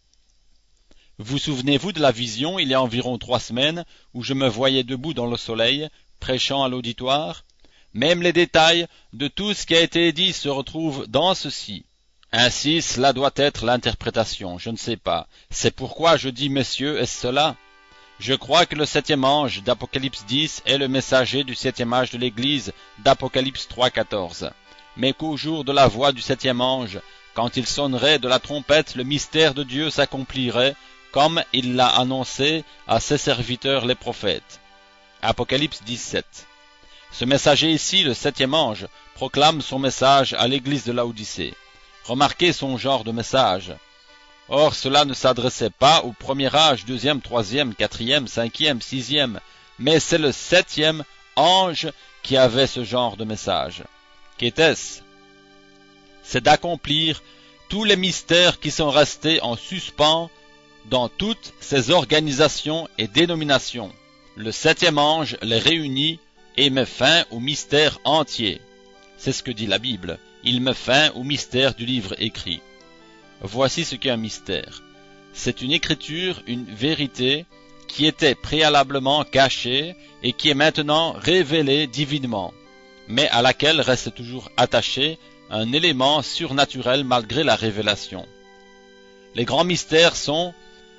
A: Vous souvenez-vous de la vision, il y a environ 3 semaines, où je me voyais debout dans le soleil, prêchant à l'auditoire? Même les détails de tout ce qui a été dit se retrouvent dans ceci. Ainsi, cela doit être l'interprétation, je ne sais pas. C'est pourquoi je dis, messieurs, est-ce cela? Je crois que le 7e ange d'Apocalypse 10 est le messager du 7e âge de l'Église d'Apocalypse 3,14. Mais qu'au jour de la voix du 7e ange, quand il sonnerait de la trompette, le mystère de Dieu s'accomplirait, comme il l'a annoncé à ses serviteurs les prophètes. Apocalypse 17. Ce messager ici, le 7e ange, proclame son message à l'église de Laodicée. Remarquez son genre de message. Or, cela ne s'adressait pas au premier âge, 2e, 3e, 4e, 5e, 6e, mais c'est le 7e ange qui avait ce genre de message. Qu'était-ce? C'est d'accomplir tous les mystères qui sont restés en suspens dans toutes ces organisations et dénominations. Le 7e ange les réunit et met fin au mystère entier. C'est ce que dit la Bible. Il met fin au mystère du livre écrit. Voici ce qu'est un mystère. C'est une écriture, une vérité qui était préalablement cachée et qui est maintenant révélée divinement, mais à laquelle reste toujours attaché un élément surnaturel malgré la révélation. Les grands mystères sont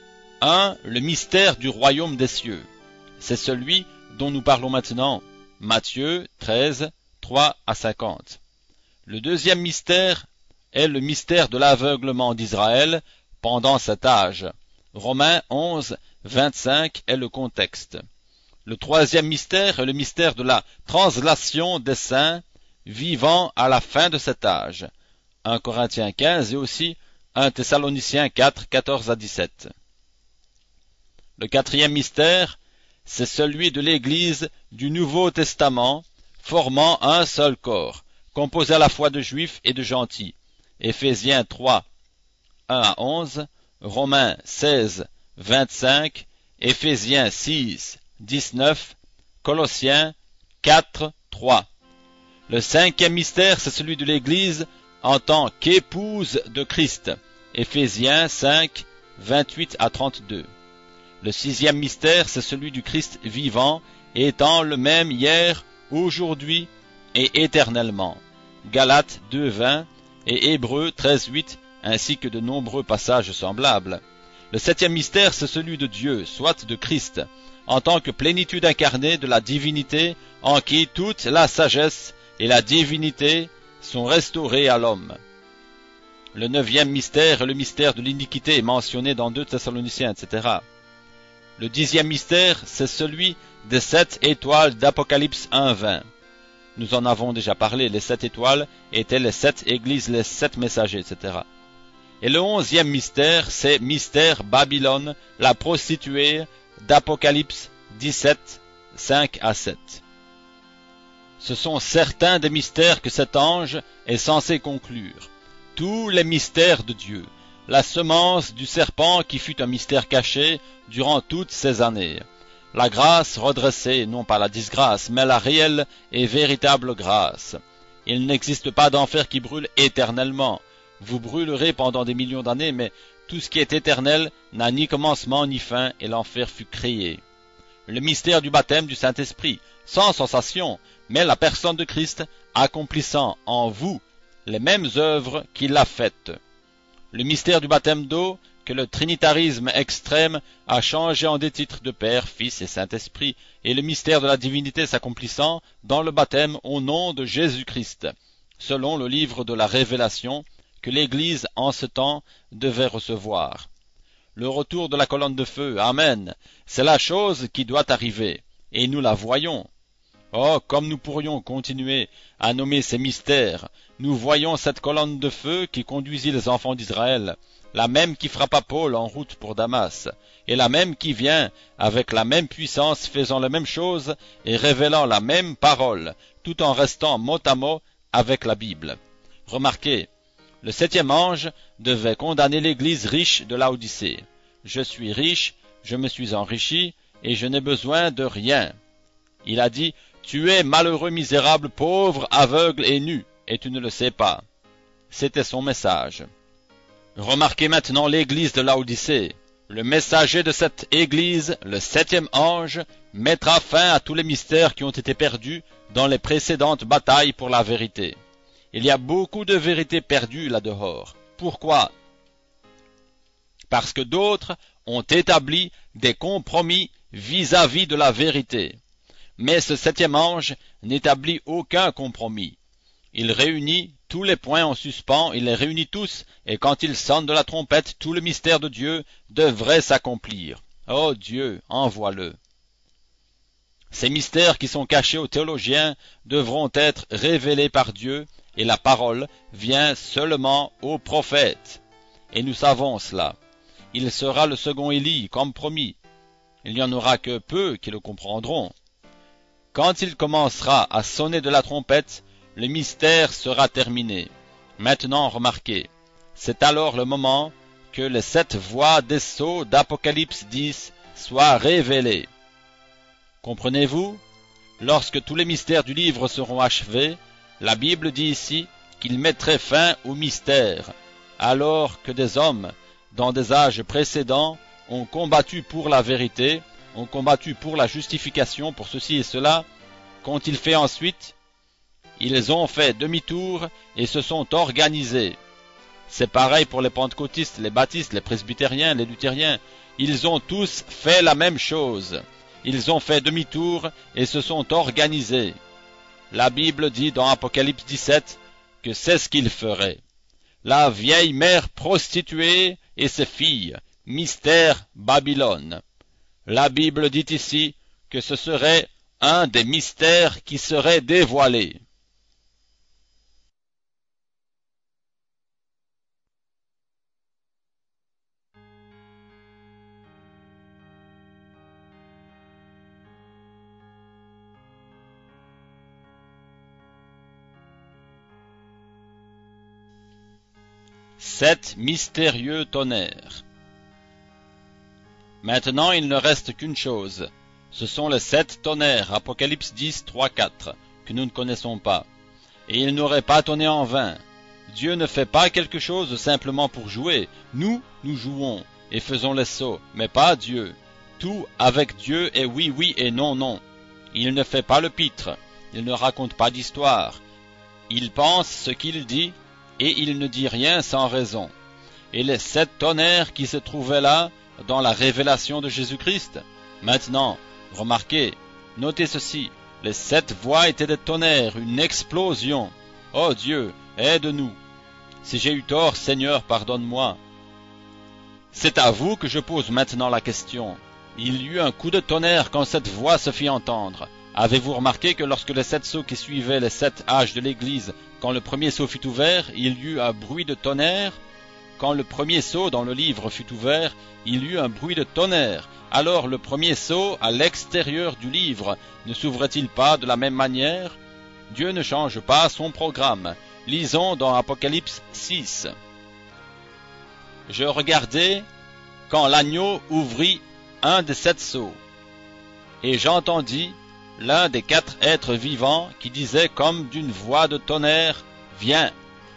A: 1. Le mystère du royaume des cieux. C'est celui dont nous parlons maintenant. Matthieu 13, 3 à 50. Le deuxième mystère est le mystère de l'aveuglement d'Israël pendant cet âge. Romains 11, 25 est le contexte. Le troisième mystère est le mystère de la translation des saints vivant à la fin de cet âge. 1 Corinthiens 15 et aussi 1 Thessaloniciens 4, 14 à 17. Le quatrième mystère, c'est celui de l'Église du Nouveau Testament, formant un seul corps, composé à la fois de juifs et de gentils. Éphésiens 3, 1 à 11, Romains 16, 25, Éphésiens 6, 19, Colossiens 4, 3. Le cinquième mystère, c'est celui de l'Église en tant qu'épouse de Christ. Éphésiens 5, 28 à 32. Le sixième mystère, c'est celui du Christ vivant, étant le même hier, aujourd'hui et éternellement. Galates 2, 20 et Hébreux 13, 8, ainsi que de nombreux passages semblables. Le septième mystère, c'est celui de Dieu, soit de Christ, en tant que plénitude incarnée de la divinité, en qui toute la sagesse et la divinité sont restaurées à l'homme. Le neuvième mystère est le mystère de l'iniquité mentionné dans 2 Thessaloniciens, etc. Le dixième mystère, c'est celui des 7 étoiles d'Apocalypse 1:20. Nous en avons déjà parlé, les 7 étoiles étaient les 7 églises, les 7 messagers, etc. Et le 11e mystère, c'est mystère Babylone, la prostituée d'Apocalypse 17, 5 à 7. Ce sont certains des mystères que cet ange est censé conclure. Tous les mystères de Dieu. La semence du serpent qui fut un mystère caché durant toutes ces années. La grâce redressée, non pas la disgrâce, mais la réelle et véritable grâce. Il n'existe pas d'enfer qui brûle éternellement. Vous brûlerez pendant des millions d'années, mais tout ce qui est éternel n'a ni commencement ni fin, et l'enfer fut créé. Le mystère du baptême du Saint-Esprit, sans sensation, mais la personne de Christ accomplissant en vous les mêmes œuvres qu'il a faites. Le mystère du baptême d'eau, que le trinitarisme extrême a changé en des titres de Père, Fils et Saint-Esprit, et le mystère de la divinité s'accomplissant dans le baptême au nom de Jésus-Christ, selon le livre de la Révélation, que l'Église en ce temps devait recevoir. Le retour de la colonne de feu, Amen, c'est la chose qui doit arriver, et nous la voyons. Oh, comme nous pourrions continuer à nommer ces mystères. Nous voyons cette colonne de feu qui conduisit les enfants d'Israël, la même qui frappa Paul en route pour Damas, et la même qui vient avec la même puissance faisant la même chose et révélant la même parole, tout en restant mot à mot avec la Bible. Remarquez, le septième ange devait condamner l'église riche de Laodicée. Je suis riche, je me suis enrichi, et je n'ai besoin de rien. Il a dit, tu es malheureux, misérable, pauvre, aveugle et nu, et tu ne le sais pas. C'était son message. Remarquez maintenant l'église de Laodicée. Le messager de cette église, le septième ange, mettra fin à tous les mystères qui ont été perdus dans les précédentes batailles pour la vérité. Il y a beaucoup de vérités perdues là-dehors. Pourquoi? Parce que d'autres ont établi des compromis vis-à-vis de la vérité. Mais ce septième ange n'établit aucun compromis. Il réunit tous les points en suspens, il les réunit tous, et quand il sonne de la trompette, tout le mystère de Dieu devrait s'accomplir. Oh Dieu, envoie-le. Ces mystères qui sont cachés aux théologiens devront être révélés par Dieu, et la parole vient seulement aux prophètes. Et nous savons cela. Il sera le second Élie, comme promis. Il n'y en aura que peu qui le comprendront. Quand il commencera à sonner de la trompette, le mystère sera terminé. Maintenant, remarquez, c'est alors le moment que les 7 voix des sceaux d'Apocalypse 10 soient révélées. Comprenez-vous? Lorsque tous les mystères du livre seront achevés, la Bible dit ici qu'il mettrait fin au mystère, alors que des hommes, dans des âges précédents, ont combattu pour la vérité, ont combattu pour la justification, pour ceci et cela. Qu'ont-ils fait ensuite? Ils ont fait demi-tour et se sont organisés. C'est pareil pour les pentecôtistes, les baptistes, les presbytériens, les luthériens. Ils ont tous fait la même chose. Ils ont fait demi-tour et se sont organisés. La Bible dit dans Apocalypse 17 que c'est ce qu'ils feraient. La vieille mère prostituée et ses filles, mystère Babylone. La Bible dit ici que ce serait un des mystères qui serait dévoilé. Sept mystérieux tonnerres. Maintenant il ne reste qu'une chose. Ce sont les 7 tonnerres, Apocalypse 10, 3, 4, que nous ne connaissons pas. Et ils n'auraient pas tonné en vain. Dieu ne fait pas quelque chose simplement pour jouer. Nous jouons et faisons les sots, mais pas Dieu. Tout avec Dieu est oui, oui et non, non. Il ne fait pas le pitre, il ne raconte pas d'histoire. Il pense ce qu'il dit, et il ne dit rien sans raison. Et les 7 tonnerres qui se trouvaient là, dans la révélation de Jésus-Christ. Maintenant, remarquez, notez ceci, les 7 voix étaient des tonnerres, une explosion. Oh Dieu, aide-nous. Si j'ai eu tort, Seigneur, pardonne-moi. C'est à vous que je pose maintenant la question. Il y eut un coup de tonnerre quand cette voix se fit entendre. Avez-vous remarqué que lorsque les 7 sceaux qui suivaient les 7 âges de l'Église, quand le premier sceau fut ouvert, il y eut un bruit de tonnerre? Quand le premier sceau dans le livre fut ouvert, il y eut un bruit de tonnerre. Alors le premier sceau, à l'extérieur du livre, ne s'ouvrait-il pas de la même manière? Dieu ne change pas son programme. Lisons dans Apocalypse 6. Je regardai quand l'agneau ouvrit un des 7 sceaux, et j'entendis l'un des 4 êtres vivants qui disait comme d'une voix de tonnerre, « Viens !»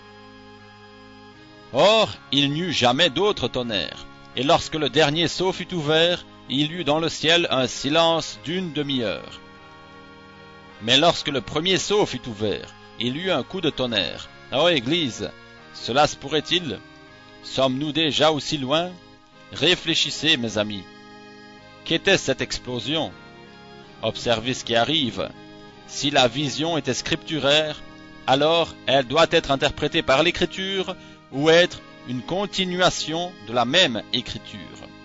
A: Or, il n'y eut jamais d'autre tonnerre, et lorsque le dernier sceau fut ouvert, il y eut dans le ciel un silence d'une demi-heure. Mais lorsque le premier sceau fut ouvert, il y eut un coup de tonnerre. Oh Église, cela se pourrait-il? Sommes-nous déjà aussi loin? Réfléchissez, mes amis. Qu'était cette explosion? Observez ce qui arrive. Si la vision était scripturaire, alors elle doit être interprétée par l'Écriture ou être une continuation de la même Écriture.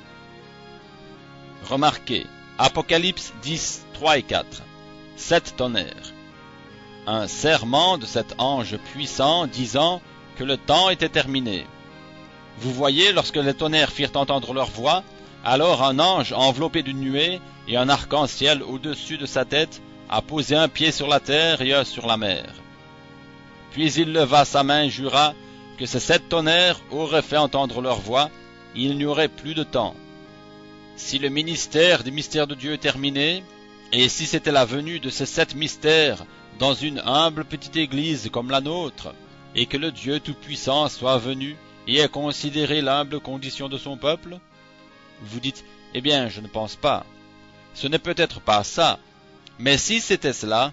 A: Remarquez, Apocalypse 10, 3 et 4. 7 tonnerres. Un serment de cet ange puissant disant que le temps était terminé. Vous voyez, lorsque les tonnerres firent entendre leur voix, alors un ange enveloppé d'une nuée et un arc-en-ciel au-dessus de sa tête a posé un pied sur la terre et un sur la mer. Puis il leva sa main et jura que ces 7 tonnerres auraient fait entendre leur voix, il n'y aurait plus de temps. Si le ministère des mystères de Dieu est terminé, et si c'était la venue de ces 7 mystères dans une humble petite église comme la nôtre, et que le Dieu Tout-Puissant soit venu et ait considéré l'humble condition de son peuple? Vous dites, eh bien, je ne pense pas. Ce n'est peut-être pas ça, mais si c'était cela,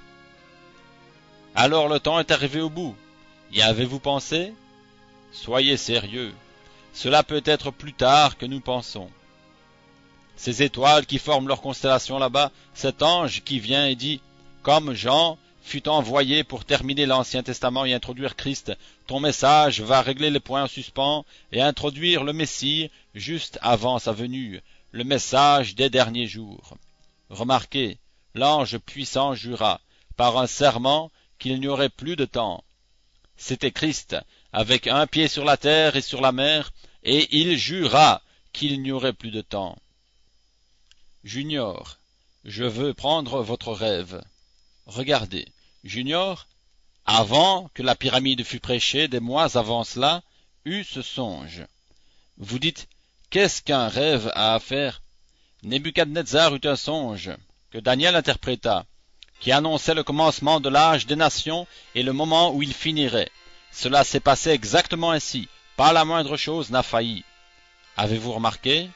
A: alors le temps est arrivé au bout. Y avez-vous pensé? Soyez sérieux, cela peut être plus tard que nous pensons. Ces étoiles qui forment leur constellation là-bas, cet ange qui vient et dit, comme Jean fut envoyé pour terminer l'Ancien Testament et introduire Christ, ton message va régler les points en suspens et introduire le Messie juste avant sa venue, le message des derniers jours. Remarquez, l'ange puissant jura, par un serment, qu'il n'y aurait plus de temps. C'était Christ, avec un pied sur la terre et sur la mer, et il jura qu'il n'y aurait plus de temps. Junior, je veux prendre votre rêve. Regardez, Junior, avant que la pyramide fût prêchée, des mois avant cela, eut ce songe. Vous dites, qu'est-ce qu'un rêve a à faire? Nebuchadnezzar eut un songe, que Daniel interpréta, qui annonçait le commencement de l'âge des nations et le moment où il finirait. Cela s'est passé exactement ainsi, pas la moindre chose n'a failli. Avez-vous remarqué?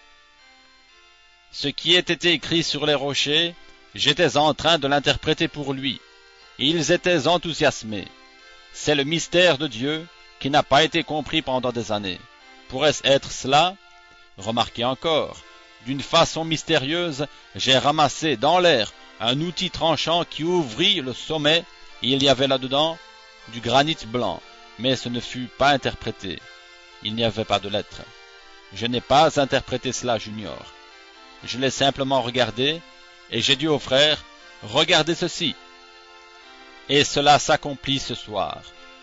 A: Ce qui était écrit sur les rochers, j'étais en train de l'interpréter pour lui. Ils étaient enthousiasmés. C'est le mystère de Dieu qui n'a pas été compris pendant des années. Pourrait-ce être cela? Remarquez encore, d'une façon mystérieuse, j'ai ramassé dans l'air un outil tranchant qui ouvrit le sommet, et il y avait là-dedans du granit blanc, mais ce ne fut pas interprété. Il n'y avait pas de lettres. Je n'ai pas interprété cela, Junior. Je l'ai simplement regardé, et j'ai dit aux frères, regardez ceci. Et cela s'accomplit ce soir.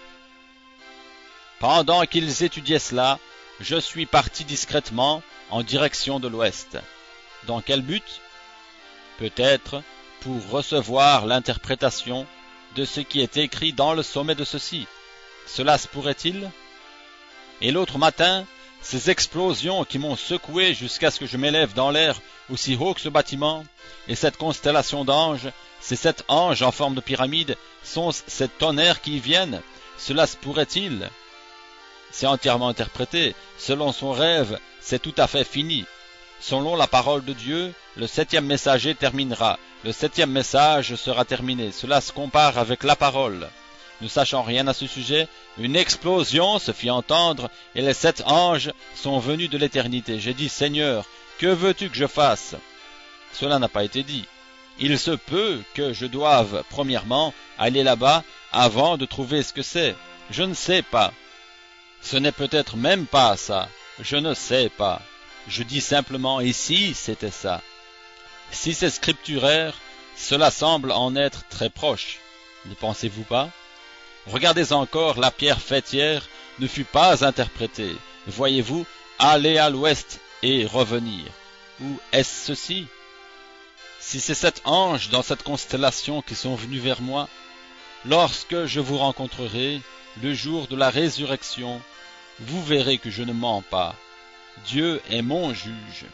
A: Pendant qu'ils étudiaient cela, je suis parti discrètement en direction de l'ouest. Dans quel but? Peut-être pour recevoir l'interprétation de ce qui est écrit dans le sommet de ceci. Cela se pourrait-il? Et l'autre matin, Ces explosions qui m'ont secoué jusqu'à ce que je m'élève dans l'air aussi haut que ce bâtiment, et cette constellation d'anges, ces 7 anges en forme de pyramide, sont ces tonnerres qui y viennent. Cela se pourrait-il? C'est entièrement interprété. Selon son rêve, c'est tout à fait fini. Selon la parole de Dieu, le 7e messager terminera. Le 7e message sera terminé. Cela se compare avec la parole. Ne sachant rien à ce sujet, une explosion se fit entendre, et les 7 anges sont venus de l'éternité. J'ai dit, Seigneur, que veux-tu que je fasse? Cela n'a pas été dit. Il se peut que je doive, premièrement, aller là-bas avant de trouver ce que c'est. Je ne sais pas. Ce n'est peut-être même pas ça. Je ne sais pas. Je dis simplement, et si c'était ça? Si c'est scripturaire, cela semble en être très proche. Ne pensez-vous pas? Regardez encore, la pierre fêtière ne fut pas interprétée. Voyez-vous, aller à l'ouest et revenir. Ou est-ce ceci? Si c'est 7 anges dans cette constellation qui sont venus vers moi, lorsque je vous rencontrerai, le jour de la résurrection, vous verrez que je ne mens pas. Dieu est mon juge.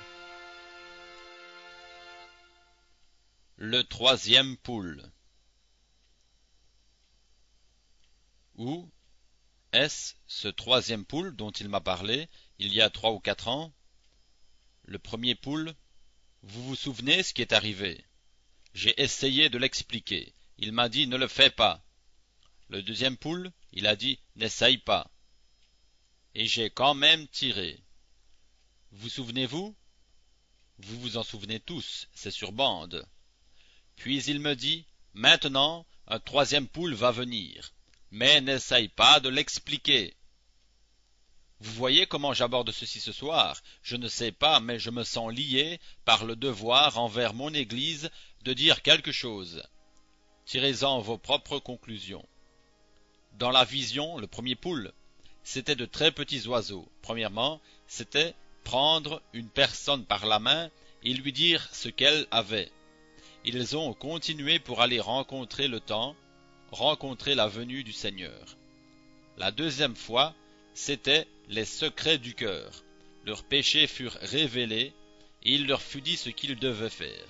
A: Le 3e poule. Où est-ce ce 3e poule dont il m'a parlé il y a 3 ou 4 ans? Le premier poule, vous vous souvenez ce qui est arrivé? J'ai essayé de l'expliquer. Il m'a dit ne le fais pas. Le 2e poule, il a dit n'essaye pas. Et j'ai quand même tiré. Vous souvenez-vous? Vous vous en souvenez tous, c'est sur bande. Puis il me dit, maintenant, un 3e poule va venir. Mais n'essaye pas de l'expliquer. Vous voyez comment j'aborde ceci ce soir. Je ne sais pas, mais je me sens lié par le devoir envers mon Église de dire quelque chose. Tirez-en vos propres conclusions. Dans la vision, le premier poule, c'était de très petits oiseaux. Premièrement, c'était prendre une personne par la main et lui dire ce qu'elle avait. Ils ont continué pour aller rencontrer le temps, rencontrer la venue du Seigneur. La 2e fois, c'était les secrets du cœur. Leurs péchés furent révélés et il leur fut dit ce qu'ils devaient faire.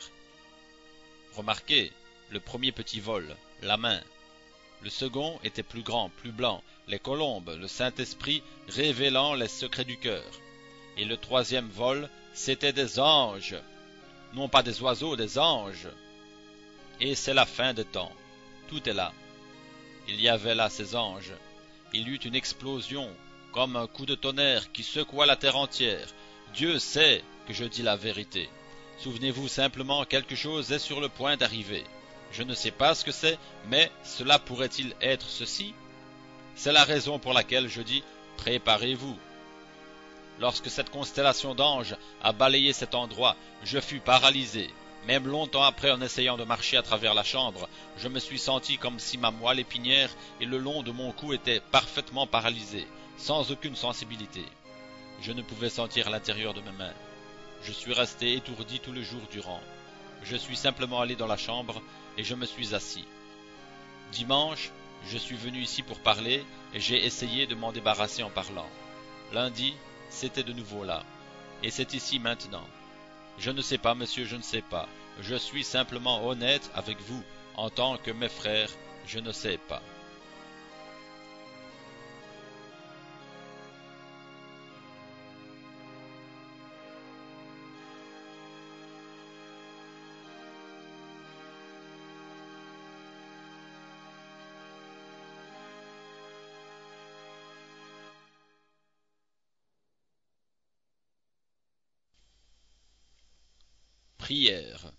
A: Remarquez, le premier petit vol, la main. Le second était plus grand, plus blanc, les colombes, le Saint-Esprit révélant les secrets du cœur. Et le 3e vol, c'était des anges, non pas des oiseaux, des anges. Et c'est la fin des temps. Tout est là. Il y avait là ces anges. Il y eut une explosion, comme un coup de tonnerre qui secoua la terre entière. Dieu sait que je dis la vérité. Souvenez-vous simplement, quelque chose est sur le point d'arriver. Je ne sais pas ce que c'est, mais cela pourrait-il être ceci? C'est la raison pour laquelle je dis « Préparez-vous ». Lorsque cette constellation d'anges a balayé cet endroit, je fus paralysé. Même longtemps après, en essayant de marcher à travers la chambre, je me suis senti comme si ma moelle épinière et le long de mon cou étaient parfaitement paralysés, sans aucune sensibilité. Je ne pouvais sentir l'intérieur de mes mains. Je suis resté étourdi tout le jour durant. Je suis simplement allé dans la chambre et je me suis assis. Dimanche, je suis venu ici pour parler et j'ai essayé de m'en débarrasser en parlant. Lundi, c'était de nouveau là. Et c'est ici maintenant. Je ne sais pas, monsieur, je ne sais pas. Je suis simplement honnête avec vous. En tant que mes frères, je ne sais pas. Prière.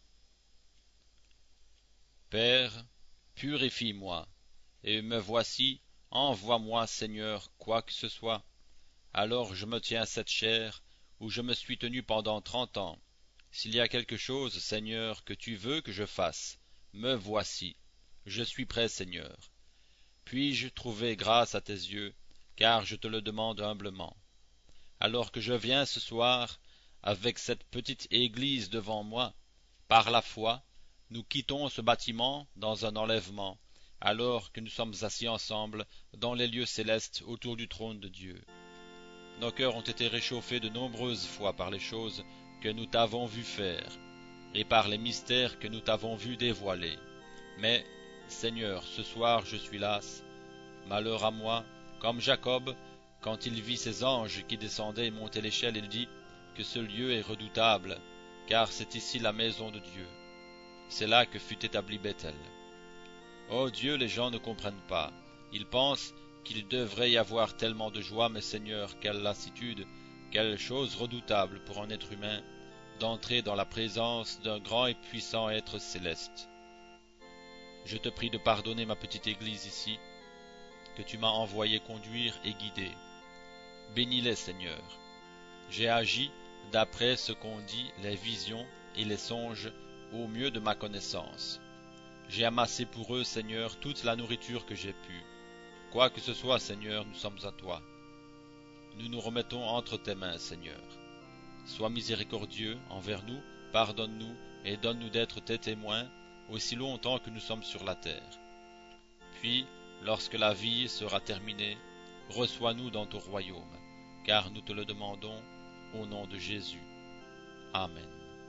A: Père, purifie-moi, et me voici, envoie-moi, Seigneur, quoi que ce soit. Alors je me tiens à cette chair, où je me suis tenu pendant 30 ans. S'il y a quelque chose, Seigneur, que tu veux que je fasse, me voici. Je suis prêt, Seigneur. Puis-je trouver grâce à tes yeux, car je te le demande humblement. Alors que je viens ce soir, avec cette petite église devant moi, par la foi, nous quittons ce bâtiment dans un enlèvement, alors que nous sommes assis ensemble dans les lieux célestes autour du trône de Dieu. nos cœurs ont été réchauffés de nombreuses fois par les choses que nous t'avons vu faire, et par les mystères que nous t'avons vu dévoiler. Mais, Seigneur, ce soir je suis las. Malheur à moi, comme Jacob, quand il vit ces anges qui descendaient et montaient l'échelle, il dit que ce lieu est redoutable, car c'est ici la maison de Dieu. C'est là que fut établi Bethel. Ô Dieu, les gens ne comprennent pas. Ils pensent qu'il devrait y avoir tellement de joie, mais Seigneur, quelle lassitude, quelle chose redoutable pour un être humain d'entrer dans la présence d'un grand et puissant être céleste. Je te prie de pardonner ma petite église ici, que tu m'as envoyé conduire et guider. Bénis-les, Seigneur. J'ai agi d'après ce qu'ont dit les visions et les songes au mieux de ma connaissance. J'ai amassé pour eux, Seigneur, toute la nourriture que j'ai pu. Quoi que ce soit, Seigneur, nous sommes à toi. Nous nous remettons entre tes mains, Seigneur. Sois miséricordieux envers nous, pardonne-nous et donne-nous d'être tes témoins aussi longtemps que nous sommes sur la terre. Puis, lorsque la vie sera terminée, reçois-nous dans ton royaume, car nous te le demandons au nom de Jésus. Amen.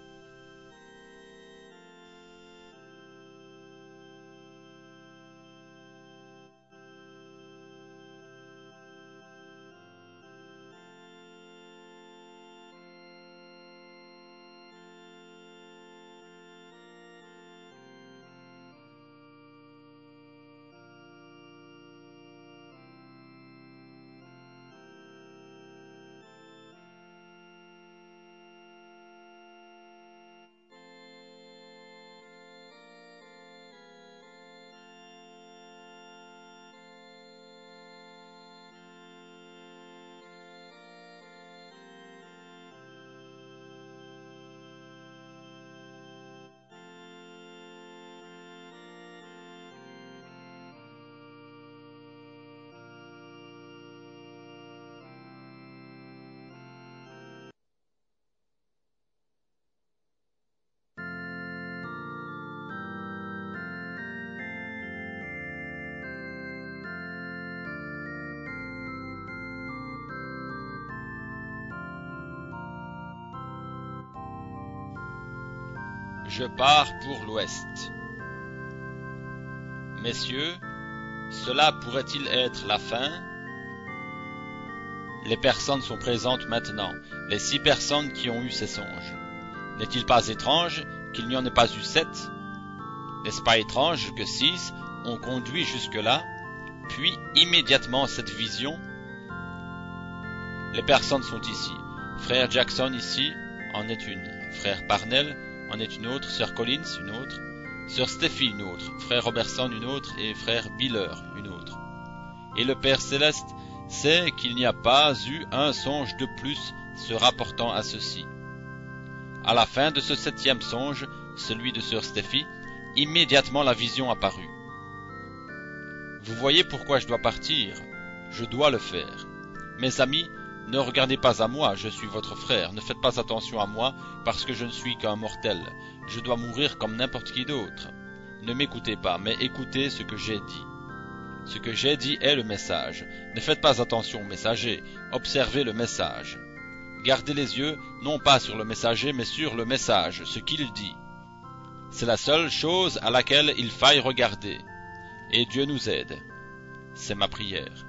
A: Je pars pour l'Ouest. Messieurs, cela pourrait-il être la fin? Les personnes sont présentes maintenant, les 6 personnes qui ont eu ces songes. N'est-il pas étrange qu'il n'y en ait pas eu 7? N'est-ce pas étrange que 6 ont conduit jusque-là, puis immédiatement cette vision? Les personnes sont ici. Frère Jackson ici en est une. Frère Parnell en est une autre. Sœur Collins une autre. Sœur Steffi une autre. Frère Robertson une autre. Et frère Biller une autre. Et le Père Céleste sait qu'il n'y a pas eu un songe de plus se rapportant à ceci. À la fin de ce 7e songe, celui de Sœur Steffi, immédiatement la vision apparut. Vous voyez pourquoi je dois partir. Je dois le faire. Mes amis, ne regardez pas à moi, je suis votre frère. Ne faites pas attention à moi, parce que je ne suis qu'un mortel. Je dois mourir comme n'importe qui d'autre. Ne m'écoutez pas, mais écoutez ce que j'ai dit. Ce que j'ai dit est le message. Ne faites pas attention au messager, observez le message. Gardez les yeux, non pas sur le messager, mais sur le message, ce qu'il dit. C'est la seule chose à laquelle il faille regarder. Et Dieu nous aide. C'est ma prière.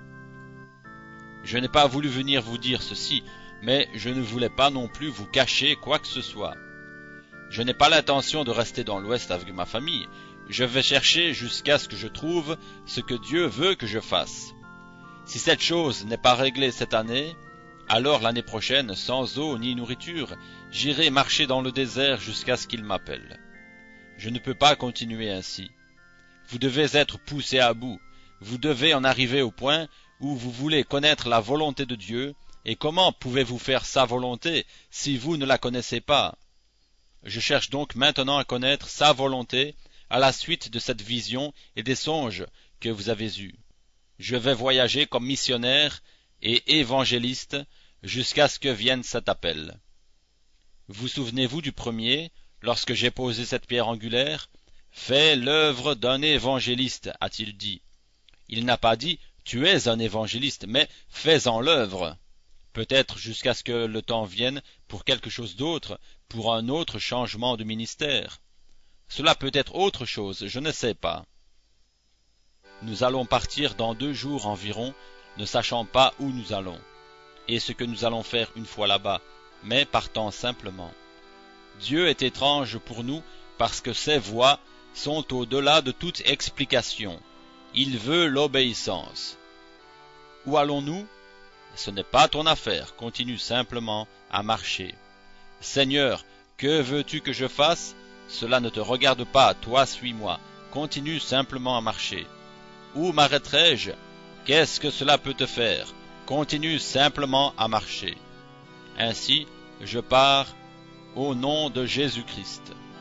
A: Je n'ai pas voulu venir vous dire ceci, mais je ne voulais pas non plus vous cacher quoi que ce soit. Je n'ai pas l'intention de rester dans l'Ouest avec ma famille. Je vais chercher jusqu'à ce que je trouve ce que Dieu veut que je fasse. Si cette chose n'est pas réglée cette année, alors l'année prochaine, sans eau ni nourriture, j'irai marcher dans le désert jusqu'à ce qu'il m'appelle. Je ne peux pas continuer ainsi. Vous devez être poussé à bout. Vous devez en arriver au point où vous voulez connaître la volonté de Dieu, et comment pouvez-vous faire sa volonté si vous ne la connaissez pas? Je cherche donc maintenant à connaître sa volonté à la suite de cette vision et des songes que vous avez eus. Je vais voyager comme missionnaire et évangéliste jusqu'à ce que vienne cet appel. Vous souvenez-vous du premier, lorsque j'ai posé cette pierre angulaire? Fais l'œuvre d'un évangéliste, a-t-il dit. Il n'a pas dit tu es un évangéliste, mais fais-en l'œuvre. peut-être jusqu'à ce que le temps vienne pour quelque chose d'autre, pour un autre changement de ministère. Cela peut être autre chose, je ne sais pas. Nous allons partir dans 2 jours environ, ne sachant pas où nous allons, et ce que nous allons faire une fois là-bas, mais partant simplement. Dieu est étrange pour nous parce que ses voies sont au-delà de toute explication. Il veut l'obéissance. Où allons-nous? Ce n'est pas ton affaire, continue simplement à marcher. Seigneur, que veux-tu que je fasse? Cela ne te regarde pas, toi suis-moi, continue simplement à marcher. Où m'arrêterai-je? Qu'est-ce que cela peut te faire? Continue simplement à marcher. Ainsi, je pars au nom de Jésus-Christ.